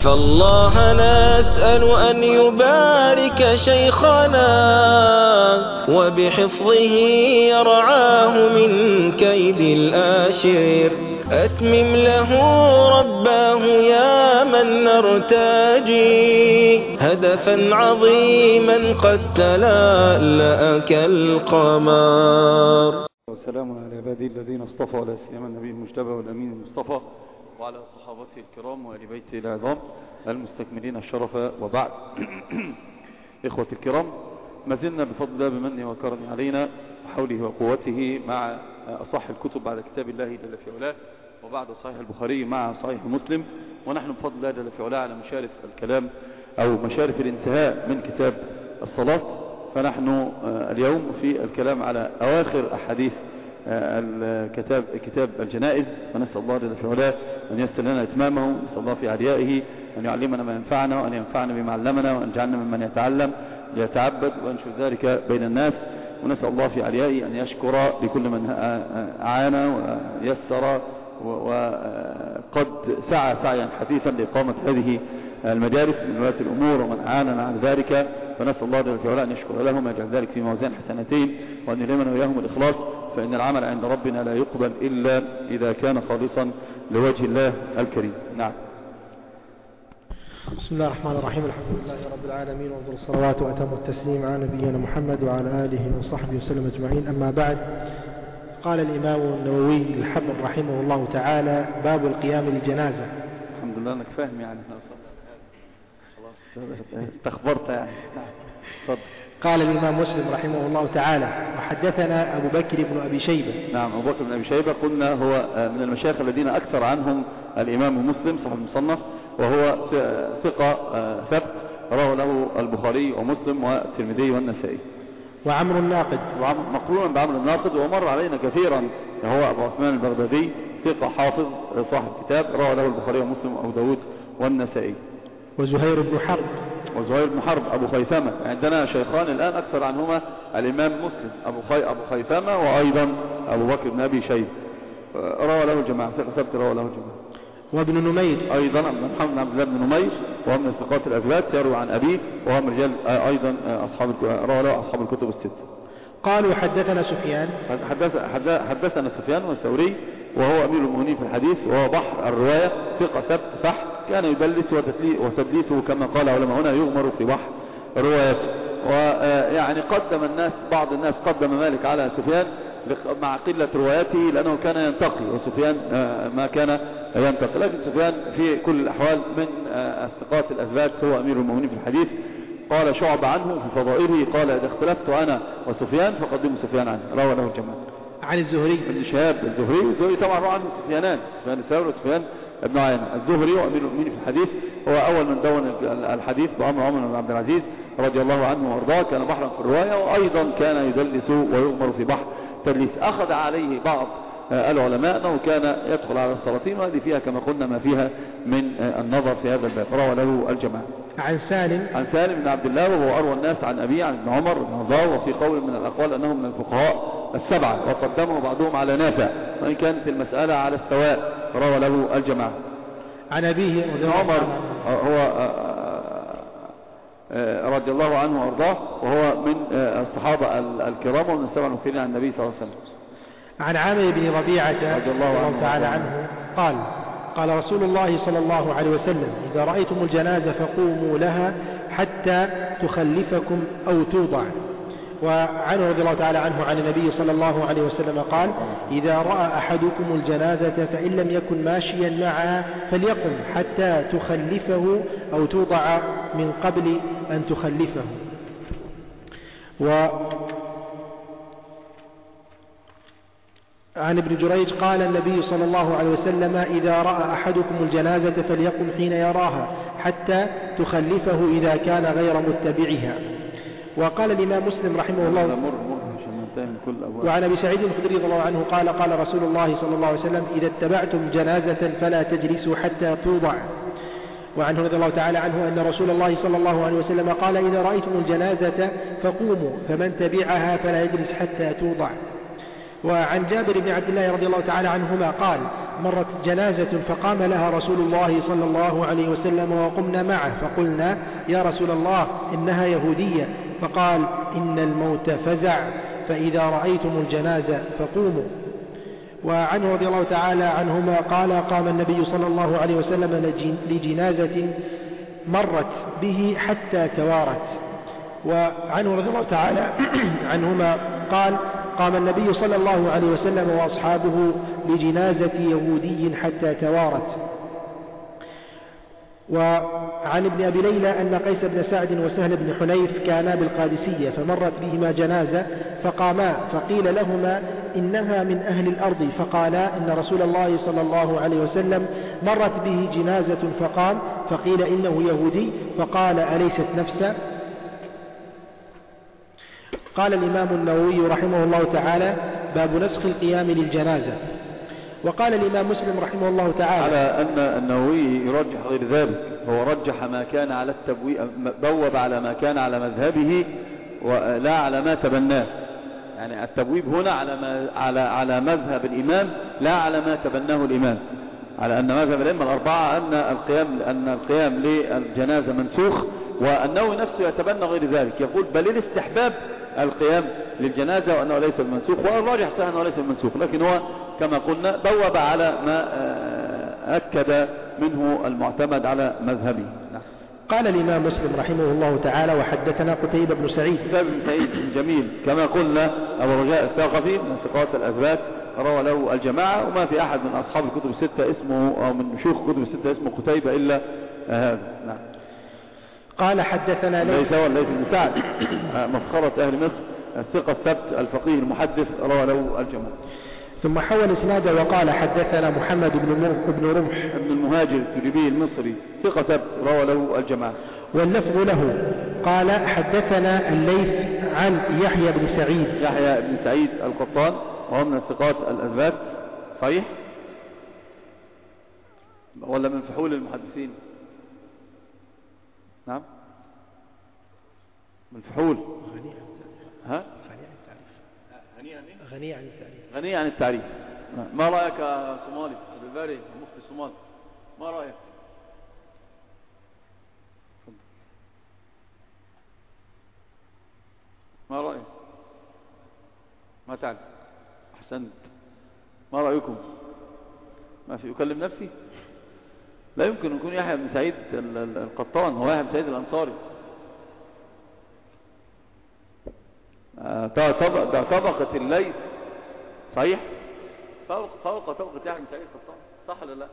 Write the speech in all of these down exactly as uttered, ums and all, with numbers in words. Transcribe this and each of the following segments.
فالله نسأل أن يبارك شيخنا وبحفظه يرعاه من كيد الآشر. أتمم له رباه يا من نرتجي هدفا عظيما قد تلألأ كالقمر. والسلام على عباده الذين اصطفى، ولا سيما النبي المجتبى والأمين المصطفى، وعلى صحابته الكرام وآل بيته العظام المستكملين الشرف، وبعد. إخوة الكرام، ما زلنا بفضل الله بمنه وكرمه علينا وحوله وقوته مع أصح الكتب بعد كتاب الله جل في علاه، وبعد صحيح البخاري مع صحيح مسلم، ونحن بفضل الله جل في علاه على مشارف الكلام أو مشارف الانتهاء من كتاب الصلاة. فنحن اليوم في الكلام على أواخر أحاديث الكتاب كتاب الجنائز، ونسأل الله جل في علاه أن ييسر لنا إتمامه، نسأل الله في عليائه أن يعلمنا ما ينفعنا وأن ينفعنا بما علمنا، وأن يجعلنا ممن يتعلم ليتعبد وينشر ذلك بين الناس. ونسأل الله في عليائه أن يشكر لكل من أعان ويسر وقد سعى سعيا حثيثا لإقامة هذه المدارس من ولاة الأمور ومن أعاننا على ذلك، فنسأل الله جل وعلا أن يشكر لهم ويجعل ذلك في موازين حسنتين، وأن يلهمنا وإياهم الإخلاص، فإن العمل عند ربنا لا يقبل إلا إذا كان خالصا لوجه الله الكريم. نعم. بسم الله الرحمن الرحيم. الحمد لله رب العالمين، وأفضل الصلوات وأتم التسليم على نبينا محمد وعلى آله وصحبه وسلم أجمعين. أما بعد، قال الإمام النووي الحفظ رحمه الله تعالى: باب القيام للجنازة. الحمد لله أنك فاهم يعني، خلاص استخبرت يعني. نعم. قال الإمام مسلم رحمه الله تعالى: وحدثنا أبو بكر بن أبي شيبة. نعم، أبو بكر بن أبي شيبة قلنا هو من المشايخ الذين أكثر عنهم الإمام مسلم صاحب المصنف، وهو ثقة ثبت، رواه له البخاري ومسلم والترمذي والنسائي. وعمرو الناقد، مقرونا بعمرو الناقد، ومر علينا كثيرا، هو أبو عثمان البغدادي، ثقة حافظ صاحب كتاب، رواه له البخاري ومسلم وأبو داود والنسائي. وزهير بن حرب، وزهير بن حرب أبو خيثمة. عندنا شيخان الآن أكثر عنهما الإمام مسلم، أبو خي أبو خيثمة وأيضا أبو بكر بن أبي شيبة، روى له الجماعة، ثقة ثبت روى له الجماعة. وابن نمير أيضا محمد بن عبد الله بن نمير، وهو من الثقات الأثبات، يروي عن أبيه، وهو من رجال أيضا أصحاب روى له أصحاب الكتب الست. قالوا حدثنا سفيان، حدث حدثنا سفيان والثوري، وهو أمير المؤمنين في الحديث، وهو بحر الرواية، ثقة ثبت صح، كان يدلس وتدليسه كما قال علماؤنا يغمر في بحر روايته. ويعني قدم الناس بعض الناس قدم مالك على سفيان مع قلة روايته لأنه كان ينتقي، وسفيان ما كان ينتقي، لكن سفيان في كل الأحوال من الثقات الأثبات، هو أمير المؤمنين في الحديث. قال شعب عنه في فضائله، قال إذا اختلفت أنا وسفيان فقدموا سفيان عنه، روى له الجماعة. عن الزهري بن شهاب الزهري، الزهري طبعا روى عنه سفيانان، سفيان الثوري وسفيان ابن عيينة. الزهري وأمير المؤمنين في الحديث، هو أول من دون الحديث بعمر عمر بن عبد العزيز رضي الله عنه وارضاه، كان بحرا في الرواية، وأيضا كان يدلس ويغمر في بحر تدليس. أخذ عليه بعض العلماء أنه كان يدخل على السلاطين، وهذه فيها كما قلنا ما فيها من النظر في هذا الباب، روى له الجماعة. عن سالم عن سالم بن عبد الله، وهو أروى الناس عن أبيه عن ابن عمر بن عظام، وفي قول من الأقوال أنه من الفقهاء السبعة، وقدمه بعضهم على نافع، وإن كانت المسألة على السواء، روى له الجماعة. عن أبيه ابن عمر هو رضي الله عنه وارضاه، وهو من الصحابة الكرام ومن السبع المكثرين عن النبي صلى الله عليه وسلم. عن عامر بن ربيعة رضي الله عنه تعالى عنه قال: قال رسول الله صلى الله عليه وسلم: إذا رأيتم الجنازة فقوموا لها حتى تخلفكم أو توضع. وعنه رضي الله تعالى عنه عن النبي صلى الله عليه وسلم قال: إذا رأى أحدكم الجنازة فإن لم يكن ماشيا معها فليقم حتى تخلفه أو توضع من قبل أن تخلفه. و عن ابن جريج قال النبي صلى الله عليه وسلم: إذا رأى أحدكم الجنازة فليقم حين يراها حتى تخلفه إذا كان غير متبعها. وقال الإمام مسلم رحمه الله: وعن أبي سعيد الخدري رضي الله عنه قال: قال رسول الله صلى الله عليه وسلم: إذا اتبعتم جنازة فلا تجلسوا حتى توضع. وعنه رضي الله تعالى عنه أن رسول الله صلى الله عليه وسلم قال: إذا رأيتم الجنازة فقوموا، فمن تبعها فلا يجلس حتى توضع. وعن جابر بن عبد الله رضي الله تعالى عنهما قال: مرت جنازة فقام لها رسول الله صلى الله عليه وسلم وقمنا معه فقلنا يا رسول الله إنها يهودية، فقال إن الموت فزع، فإذا رأيتم الجنازة فقوموا. وعنه رضي الله تعالى عنهما قال قام النبي صلى الله عليه وسلم لجنازة مرت به حتى توارت. وعنه رضي الله تعالى عنهما قال قام النبي صلى الله عليه وسلم وأصحابه لجنازة يهودي حتى توارت. وعن ابن أبي ليلى أن قيس بن سعد وسهل بن حنيف كانا بالقادسية فمرت بهما جنازة فقاما فقيل لهما إنها من أهل الأرض، فقالا إن رسول الله صلى الله عليه وسلم مرت به جنازة فقام، فقيل إنه يهودي، فقال أليست نفسا؟ قال الإمام النووي رحمه الله تعالى باب نسخ القيام للجنازة. وقال الإمام مسلم رحمه الله تعالى على أن النووي يرجح غير ذلك، هو رجح ما كان على التبويب، بوب على ما كان على مذهبه ولا على ما تبناه، يعني التبويب هنا على ما على على مذهب الإمام لا على ما تبناه الإمام، على أن مذهب الأئمة الأربعة أن القيام أن القيام للجنازة منسوخ، والنووي نفسه يتبنى غير ذلك، يقول بل الاستحباب القيام للجنازة وأنه ليس المنسوخ، والراجح صحيح أنه ليس المنسوخ، لكن هو كما قلنا بوب على ما أكد منه المعتمد على مذهبه. قال الإمام مسلم رحمه الله تعالى وحدثنا قتيبة بن سعيد قتيبة بن سعيد جميل كما قلنا أبو رجاء الثقفي من ثقات الأثبات روى له الجماعة، وما في أحد من أصحاب الكتب الستة اسمه أو من شيوخ الكتب الستة اسمه قتيبة إلا هذا. نعم. قال حدثنا ليس وليس بن سعد مفخرة أهل مصر الثقة الثبت الفقيه المحدث روى له الجماعة. ثم حول اسناده وقال حدثنا محمد بن بن رمح ابن المهاجر التجريبي المصري ثقة ثبت روى له الجماعة. واللفظ له قال حدثنا الليث عن يحيى بن سعيد يحيى بن سعيد القطان وهو من الثقات الأثبات. صحيح ولا من فحول المحدثين؟ نعم من فحول. ها غني عن غني عن التعريف. غني عن التعريف. ما رأيك يا صومالي الباري مفتي الصومال، ما رأيك؟ ما رأيك؟ ما تعرف. أحسنت. ما رأيكم؟ ما في أكلم نفسي. لا يمكن أن يكون يحيى بن سعيد القطان هو يحيى بن سعيد الأنصاري. ده طبقة الليث صحيح فوق فوق طبقة يحيى بن سعيد القطان، صح ولا لا؟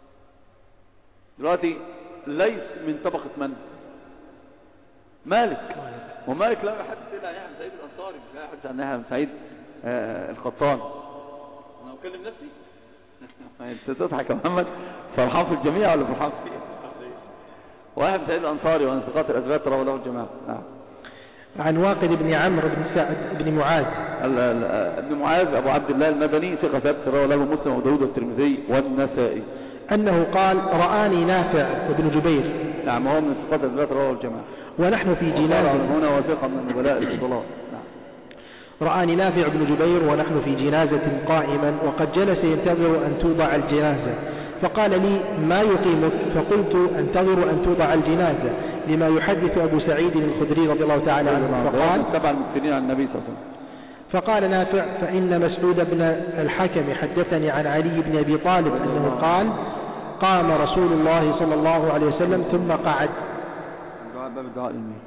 دلوقتي الليث من طبقة من؟ مالك، ومالك لا يحدث إلا عن يحيى بن سعيد الأنصاري، لا يحدث عن يحيى بن سعيد آه القطان. أنا أكلم نفسي؟ أنت تضحك يا محمد، فرحان في الجميع ولا فرحان في واحد بن سعيد الأنصاري وأن ثقات الأثبات رواه له الجماعة. نعم. عن واقد بن عمرو بن سعد بن معاذ ابن معاذ أبو عبد الله المدني ثقة ثبت رواه له مسلم وداود والترمذي والنسائي أنه قال رآني نافع وابن جبير. نعم هو من ثقات الأثبات رواه الجماعة. ونحن في جنازة هنا وثقة من النبلاء الفضلاء. نعم. رآني نافع بن جبير ونحن في جنازة قائما وقد جلس ينتظر أن توضع الجنازة، فقال لي ما يقيمك؟ فقلت انتظر أن توضع الجنازة لما يحدث أبو سعيد الخدري رضي الله تعالى عنه. فقال سبع المكثرين عن النبي صلى الله عليه وسلم. فقال نافع فإن مسعود بن الحكم حدثني عن علي بن أبي طالب أنه قال قام رسول الله صلى الله عليه وسلم ثم قعد. باب الدعاء للميت.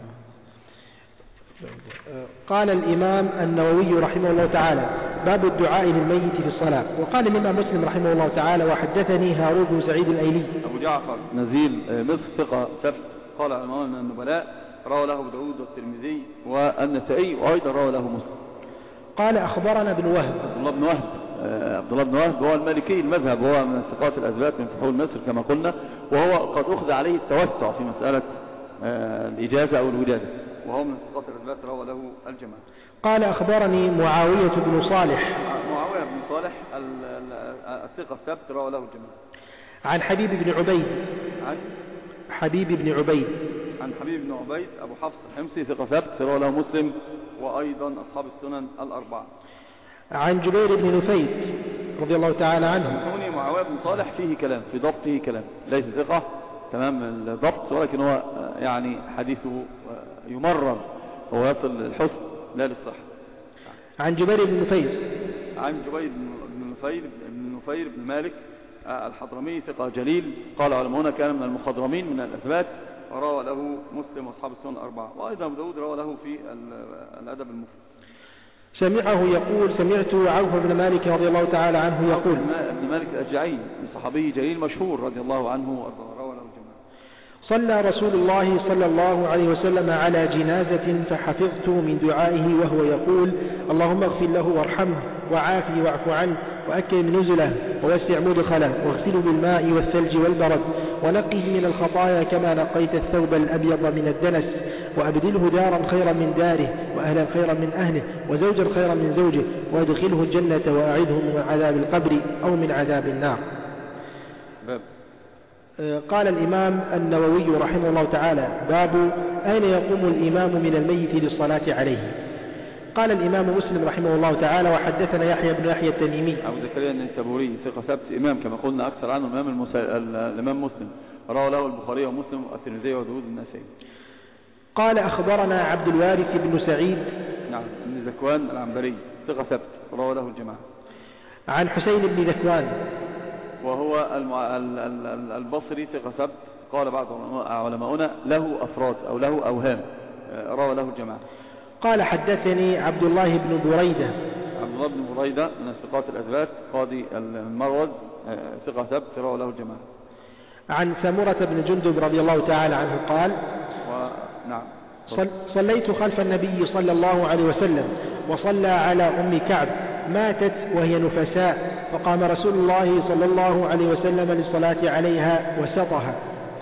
قال الإمام النووي رحمه الله تعالى باب الدعاء للميت في الصلاة. وقال الإمام مسلم رحمه الله تعالى وحدثني هارون بن سعيد الأيلي أبو جعفر نزيل مصر ثقة ثبت قال إمام من النبلاء روى له داود والترمذي والنسائي وأيضا روى له مسلم. قال أخبرنا ابن وهب عبد الله بن وهب عبد الله بن وهب هو المالكي المذهب، هو من ثقات الأثبات من فحول مصر كما قلنا، وهو قد أخذ عليه التوسع في مسألة الإجازة أو الولادة، وهو من ثقات الأثبات روى له الجماعة. قال أخبرني معاوية بن صالح معاوية بن صالح الثقة الثبت روى له الجماعة. عن حبيب بن عبيد عن حبيب بن عبيد عن حبيب بن عبيد أبو حفص الحمصي ثقة ثبت روى له مسلم وأيضا أصحاب السنن الأربعة. عن جبير بن نفيس رضي الله تعالى عنه. عواد بن صالح فيه كلام، في ضبطه كلام، ليس ثقة تمام الضبط، ولكن هو يعني حديثه يمرر، هو يصل الحسن لا للصحة. عن جبير بن نفير عن جبير بن نفير بن نفير بن مالك الحضرمي ثقة جليل، قال علماؤنا كان من المخضرمين من الأثبات، روى له مسلم واصحاب السنن الأربعة، وأيضا أبو داود روى له في الأدب المفرد. سمعه يقول سمعت عوف بن مالك رضي الله تعالى عنه يقول ابن مالك الأشجعي صحابي جليل مشهور رضي الله عنه وأرضاه، روى له الجماعة. صلى رسول الله صلى الله عليه وسلم على جنازة فحفظت من دعائه وهو يقول اللهم اغفر له وارحمه وعافه واعف عنه وأكرم نزله ووسع مدخله واغسله بالماء والثلج والبرد ونقه من الخطايا كما نقيت الثوب الأبيض من الدنس وأبدله دارا خيرا من داره وأهلا خيرا من أهله وزوجا خيرا من زوجه وأدخله الجنة وأعذه من عذاب القبر أو من عذاب النار. باب. قال الإمام النووي رحمه الله تعالى باب أين يقوم الإمام من الميت للصلاة عليه. قال الإمام مسلم رحمه الله تعالى وحدثنا يحيى بن يحيى التميمي أبو زكريا النيسابوري ثقة ثبت إمام كما قلنا أكثر عنه الإمام المسا... الإمام مسلم، روى له البخاري ومسلم والترمذي وداود النسائي. قال أخبرنا عبد الوارث بن سعيد نعم بن ذكوان العنبري ثقة ثبت، روى له الجماعة. عن حسين بن ذكوان وهو المع... البصري ثقة ثبت، قال بعض علماؤنا له أفراد أو له أوهام، روى له الجماعة. قال حدثني عبد الله بن بريدة عبد الله بن بريدة من الثقات الأثبات قاضي المروز ثقة ثبت، روى له الجماعة. عن سمرة بن جندب رضي الله تعالى عنه قال نعم صليت خلف النبي صلى الله عليه وسلم وصلى على أم كعب ماتت وهي نفساء فقام رسول الله صلى الله عليه وسلم للصلاة عليها وسطها.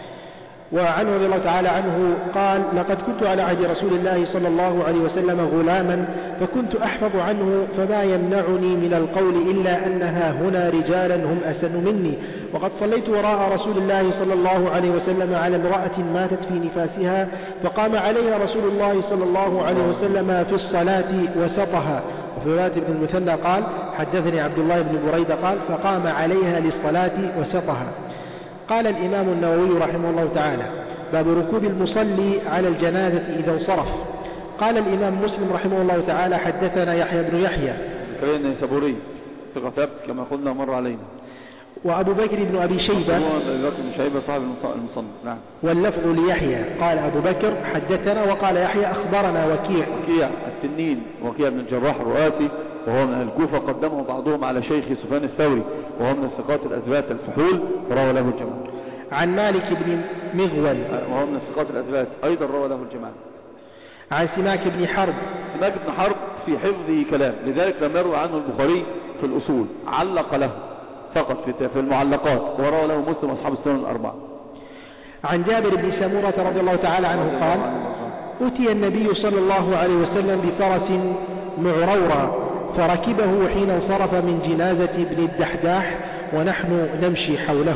وعنه رضي الله تعالى عنه قال لقد كنت على عهد رسول الله صلى الله عليه وسلم غلاما فكنت أحفظ عنه فما يمنعني من القول إلا أنها هنا رجالا هم أسن مني وقد صليت وراء رسول الله صلى الله عليه وسلم على امرأة ماتت في نفاسها فقام عليها رسول الله صلى الله عليه وسلم في الصلاة وسطها. وفي رواية ابن المثنى قال حدثني عبد الله بن بريدة قال فقام عليها للصلاة وسطها. قال الإمام النووي رحمه الله تعالى باب ركوب المصلي على الجنازة إذا انصرف. قال الإمام مسلم رحمه الله تعالى حدثنا يحيى بن يحيى كريم سبوري ثقة ثبت كما قلنا مر علينا. وأبو بكر بن أبي شيبة أبو بكر بن شيبة صاحب المصنف. نعم. واللفظ ليحيى قال أبو بكر حدثنا وقال يحيى أخبرنا وكيع وكيع التنين وكيع بن الجراح الرؤاسي وهو من الكوفة قدمه بعضهم على شيخ سفيان الثوري وهو من الثقات الأثبات الفحول روى له الجماعة. عن مالك بن مغول وهو من الثقات الأثبات أيضا روى له الجماعة. عن سماك بن حرب سماك بن حرب في حفظه كلام لذلك لم يروي عنه البخاري في الأصول علق له فقط في المعلقات وروى له مسلم أصحاب السنن الأربعة. عن جابر بن سمورة رضي الله تعالى عنه قال أتي النبي صلى الله عليه وسلم بفرس معرورة فركبه حين انصرف من جنازة ابن الدحداح ونحن نمشي حوله.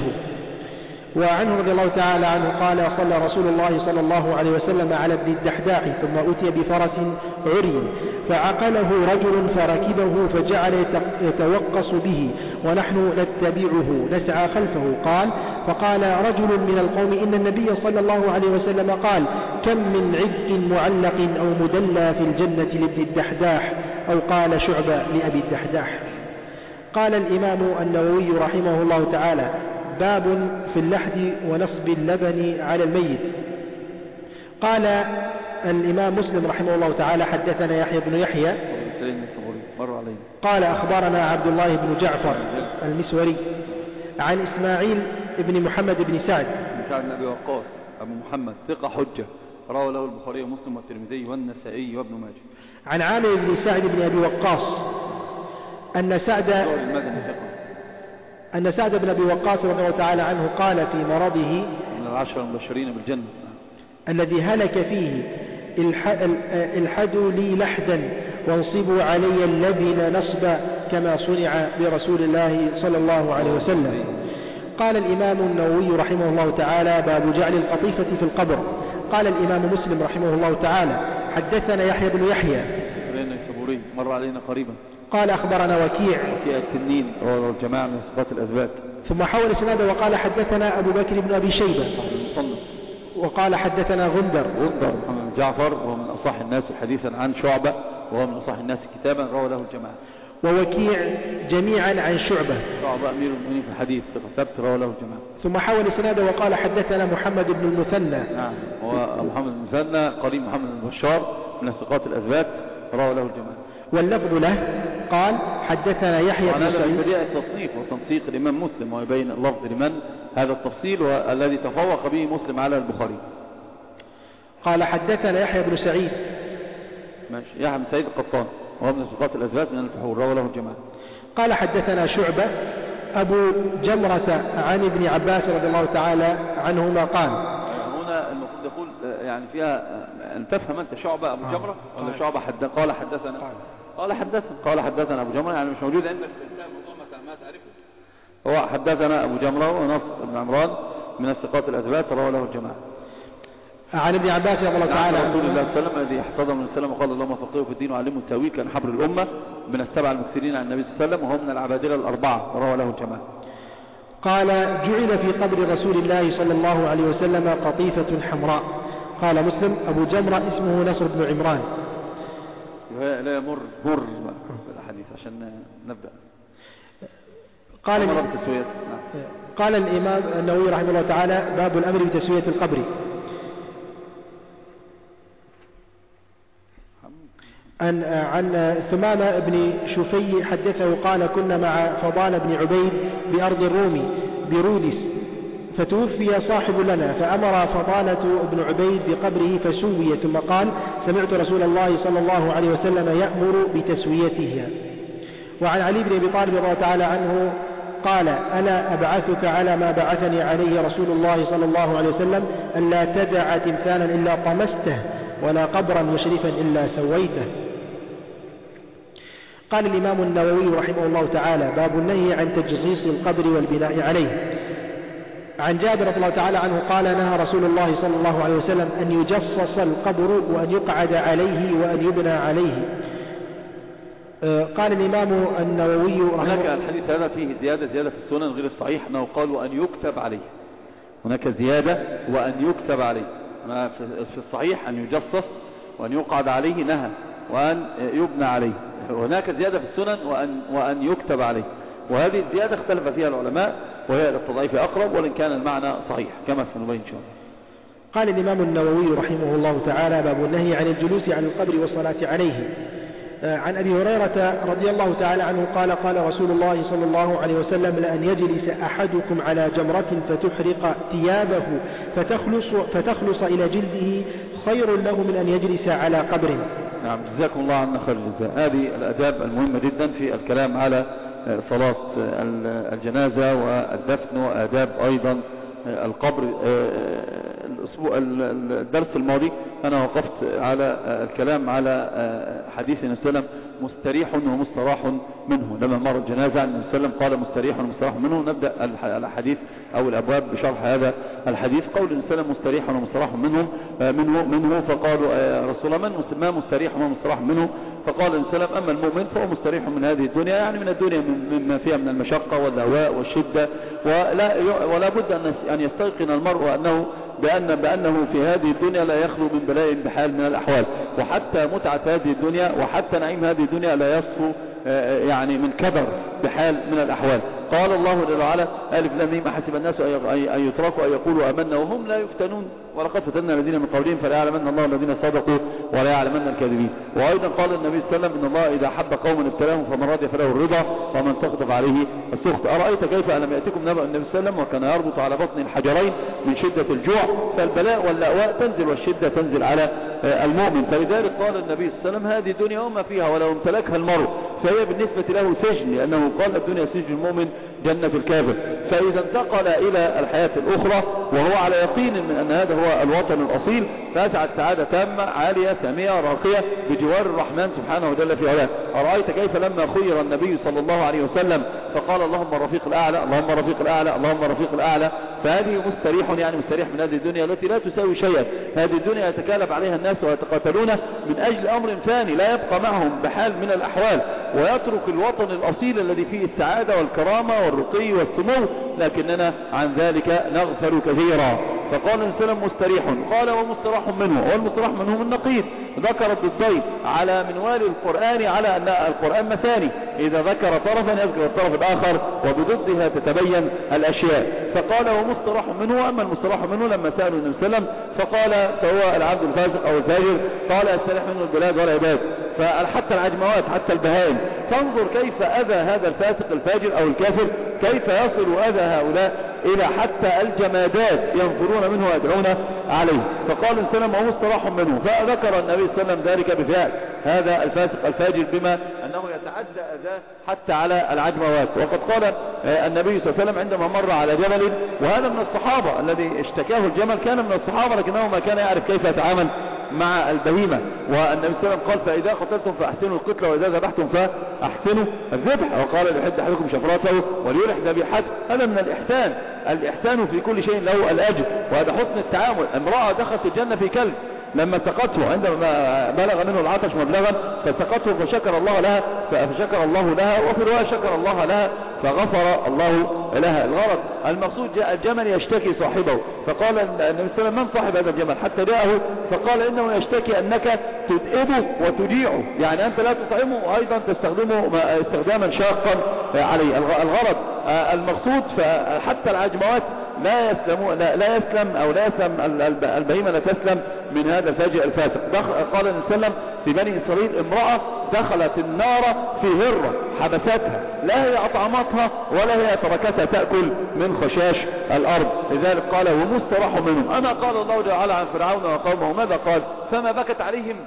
وعنه رضي الله تعالى عنه قال صلى رسول الله صلى الله عليه وسلم على ابن الدحداح ثم أتي بفرس عري فعقله رجل فركبه فجعل يتوقص به ونحن نتبعه نسعى خلفه. قال فقال رجل من القوم إن النبي صلى الله عليه وسلم قال كم من عبء معلق أو مدلى في الجنة لابن الدحداح أو قال شعبة لأبي الدحداح. قال الإمام النووي رحمه الله تعالى باب في اللحد ونصب اللبن على الميت. قال الإمام مسلم رحمه الله تعالى حدثنا يحيى بن يحيى قال أخبرنا عبد الله بن جعفر المسوري عن إسماعيل بن محمد بن سعد سعد بن أبي وقاص أبو محمد ثقة حجة روى له البخاري ومسلم والترمذي والنسائي وابن ماجه. عن عامر بن سعد بن أبي وقاص أن سعد أن سعد بن أبي وقاص رضي الله تعالى عنه قال في مرضه من العشر المبشرين بالجنة الذي هلك فيه الحدوا لي لحدا وانصبوا علي اللبن نصبا كما صنع برسول الله صلى الله عليه وسلم. قال الإمام النووي رحمه الله تعالى باب جعل القطيفة في القبر. قال الإمام مسلم رحمه الله تعالى حدثنا يحيى بن يحيى مر علينا قريبا. قال أخبرنا وكيع وكيع التنين والجماعة من الثقات الأثبات ثم حول إسناده وقال حدثنا أبو بكر بن أبي شيبة وقال حدثنا غندر غندر محمد بن جعفر وهو من أصح الناس حديثا عن شعبة وهو من أصح الناس كتابا روى له الجماعة. ووكيع جميعا عن شعبة شعبة أمير المؤمنين في الحديث ثبت روى له الجماعة. ثم حول إسناده وقال حدثنا محمد بن المثنى. نعم هو محمد بن المثنى قريب محمد بن بشار من الثقات الأثبات روى له الجماعة. واللفظ له قال حدثنا يحيى بن سعيد. بداية التصنيف وتنسيق الإمام مسلم ويبين اللفظ لمن هذا التفصيل والذي تفوق به مسلم على البخاري. قال حدثنا يحيى بن سعيد. ماشي يحيى بن سعيد القطان وهو من الثقات الأثبات من الفحول روى له الجماعة. قال حدثنا شعبة أبو جمرة عن ابن عباس رضي الله تعالى عنهما قال. هنا المفروض يقول يعني فيها أن تفهم أنت شعبة أبو جمرة ولا شعبة حد قال حدثنا قال حدثنا قال حدثنا أبو جمرة يعني مش موجود عندك في الموضوع مثلا ما تعرفه. هو حدثنا أبو جمرة ونصر بن عمران من الثقات الأثبات روى له الجماعة. عن ابن عباس رضي الله تعالى عنه رسول الله صلى الله عليه وسلم الذي احتضن من السلام وقال اللهم فقهه في الدين وعلمه التأويل كان حبر الأمة من السبع المكثرين عن النبي صلى الله عليه وسلم وهو من العبادلة الأربعة روى له الجماعة. قال جعل في قبر رسول الله صلى الله عليه وسلم قطيفة حمراء. قال مسلم أبو جمرة اسمه نصر بن عمران. لا يمر مر في الحديث عشان نبدأ. قال قال الإمام النووي رحمه الله تعالى باب الأمر بتسوية القبر. عن عن ثمامة بن شفي حدثه قال كنا مع فضال بن عبيد بأرض الروم برودس فتوفي صاحب لنا فأمر فضالة بن عبيد بقبره فسوي ثم قال سمعت رسول الله صلى الله عليه وسلم يأمر بتسويتها. وعن علي بن أبي طالب رضي الله تعالى عنه قال ألا أبعثك على ما بعثني عليه رسول الله صلى الله عليه وسلم ألا تدع تمثالا إلا طمسته ولا قبرا مشرفا إلا سويته. قال الإمام النووي رحمه الله تعالى باب النهي عن تجصيص القبر والبناء عليه. عن جابر رضي الله تعالى عنه قال نهى رسول الله صلى الله عليه وسلم أن يجصص القبر وأن يقعد عليه وأن يبنى عليه. قال الإمام النووي هناك الحديث هذا فيه زيادة زيادة في السنن غير الصحيح أنه قال وأن يكتب عليه. هناك زيادة وأن يكتب عليه في الصحيح أن يجصص وأن يقعد عليه نهى وأن يبنى عليه. هناك زيادة في السنن وأن, وأن يكتب عليه وهذه الزيادة اختلف فيها العلماء وهي للتضعيف أقرب ولن كان المعنى صحيح كما سنبين إن شاء الله. قال الإمام النووي رحمه الله تعالى باب النهي عن الجلوس عن القبر والصلاة عليه. عن أبي هريرة رضي الله تعالى عنه قال قال رسول الله صلى الله عليه وسلم لأن يجلس أحدكم على جمرة فتحرق ثيابه فتخلص, فتخلص إلى جلده خير له من أن يجلس على قبر. نعم جزاكم الله عنا خير الجزاء. هذه الأداب المهمة جدا في الكلام على صلاة الجنازة والدفن وآداب أيضا القبر. الأسبوع الدرس الماضي أنا وقفت على الكلام على حديث النبي صلى الله عليه وسلم مستريح ومستراح منه. لما مر الجنازة عن النبي صلى الله عليه وسلم قال مستريح ومستراح منه. نبدأ الحديث أو الأبواب بشرح هذا الحديث. قول النبي صلى الله عليه وسلم مستريح ومستراح منه منه منه فقالوا يا رسول الله من ما مستريح وما مستراح منه؟ فقال النبي صلى الله عليه وسلم أما المؤمن فهو مستريح من هذه الدنيا يعني من الدنيا مما فيها من المشقة والدواء والشدة ولا ولا بد أن يستيقن المرء أنه بأن بأنه في هذه الدنيا لا يخلو من بلاء بحال من الأحوال وحتى متعة هذه الدنيا وحتى نعيم هذه الدنيا لا يصفو يعني من كبر بحال من الأحوال. قال الله جل وعلا ألف لام ميم أحسب الناس أن يتركوا أن يقولوا آمنا وهم لا يفتنون ولقد فتنا الذين من قبلهم فلا يعلمن الله الذين صدقوا ولا يعلمن الكاذبين. وأيضا قال النبي صلى الله عليه وسلم إن الله إذا حب قوما ابتلاهم فمن رضي فله الرضا ومن سخط عليه السخط. أرأيت كيف ألم يأتكم نبأ النبي صلى الله عليه وسلم وكان يربط على بطن الحجرين من شدة الجوع فالبلاء واللأواء تنزل والشدة تنزل على المؤمن. فلذلك قال النبي صلى الله عليه وسلم هذه الدنيا وما فيها ولو امتلكها المرء فهي بالنسبة له سجن لأنه قال الدنيا سجن المؤمن جنة الكافر. فإذا انتقل إلى الحياة الأخرى وهو على يقين من أن هذا هو الوطن الأصيل فأسعد سعادة تامة عالية سامية راقية بجوار الرحمن سبحانه وجل في علاه. أرأيت كيف لما خير النبي صلى الله عليه وسلم فقال اللهم الرفيق الأعلى اللهم الرفيق الأعلى اللهم الرفيق الأعلى، فهذه مستريح يعني مستريح من هذه الدنيا التي لا تساوي شيئا. هذه الدنيا يتكالب عليها الناس ويتقاتلون من أجل أمر ثاني لا يبقى معهم بحال من الأحوال، ويترك الوطن الأصيل الذي فيه السعادة والكرامة والرقي والسمو، لكننا عن ذلك نغفل كثيرا. فقال السلام مستريح، قال ومستراح منه، والمستراح منه من نقيض. ذكر الضدين على منوال القرآن على أن القرآن مثاني، إذا ذكر طرفا يذكر الطرف الآخر وبضدها تتبين الأشياء. فقال ومستراح منه. أما المستراح منه لما سألوا النبي صلى الله عليه وسلم فقال سواء العبد الفاسق أو الفاجر، قال يستريح منه البلاد والعباد، فحتى العجموات حتى البهائم. فانظر كيف أذى هذا الفاسق الفاجر أو الكافر، كيف يصل أذى هؤلاء إلى حتى الجمادات ينفرون منه ويدعون عليه. فقال السلام ومستراح منه. فذكر النبي صلى الله عليه وسلم ذلك بفعل هذا الفاسق الفاجر بما أنه يتعدى أذاه حتى على العجموات. وقد قال النبي صلى الله عليه وسلم عندما مر على جبل، وهذا من الصحابة الذي اشتكاه الجمل، كان من الصحابة لكنه ما كان يعرف كيف يتعامل مع البهيمة. والنبي صلى الله عليه وسلم قال فإذا قتلتم فأحسنوا القتل وإذا ذبحتم فأحسنوا الذبح، وقال ليحد أحدكم شفراته وليرح ذبيحته. هذا من الإحسان، الإحسان في كل شيء له الأجر، وهذا حسن التعامل. امرأة دخلت الجنة في كلب لما سقته عندما بلغ منه العطش مبلغا فسقته فشكر الله لها فشكر الله لها، وفي رواية شكر الله لها فغفر الله لها. الغرض المقصود جاء الجمل يشتكي صاحبه، فقال النبي صلى الله عليه وسلم من صاحب هذا الجمل حتى جاءه، فقال إنه يشتكي أنك تدئبه وتجيعه، يعني أنت لا تطعمه وأيضا تستخدمه استخداما شاقا عليه. الغرض المقصود فحتى العجموات لا يسلم لا, لا يسلم او لا يسلم البهيمه لا تسلم من هذا الفاجر الفاسق. قال النبي صلى الله عليه وسلم في بني اسرائيل امراه دخلت النار في هره حبستها، لا هي اطعمتها ولا هي تركتها تاكل من خشاش الارض، لذلك قال ومستراح منهم. اما قال الله تعالى عن فرعون وقومه ماذا قال؟ فما بكت عليهم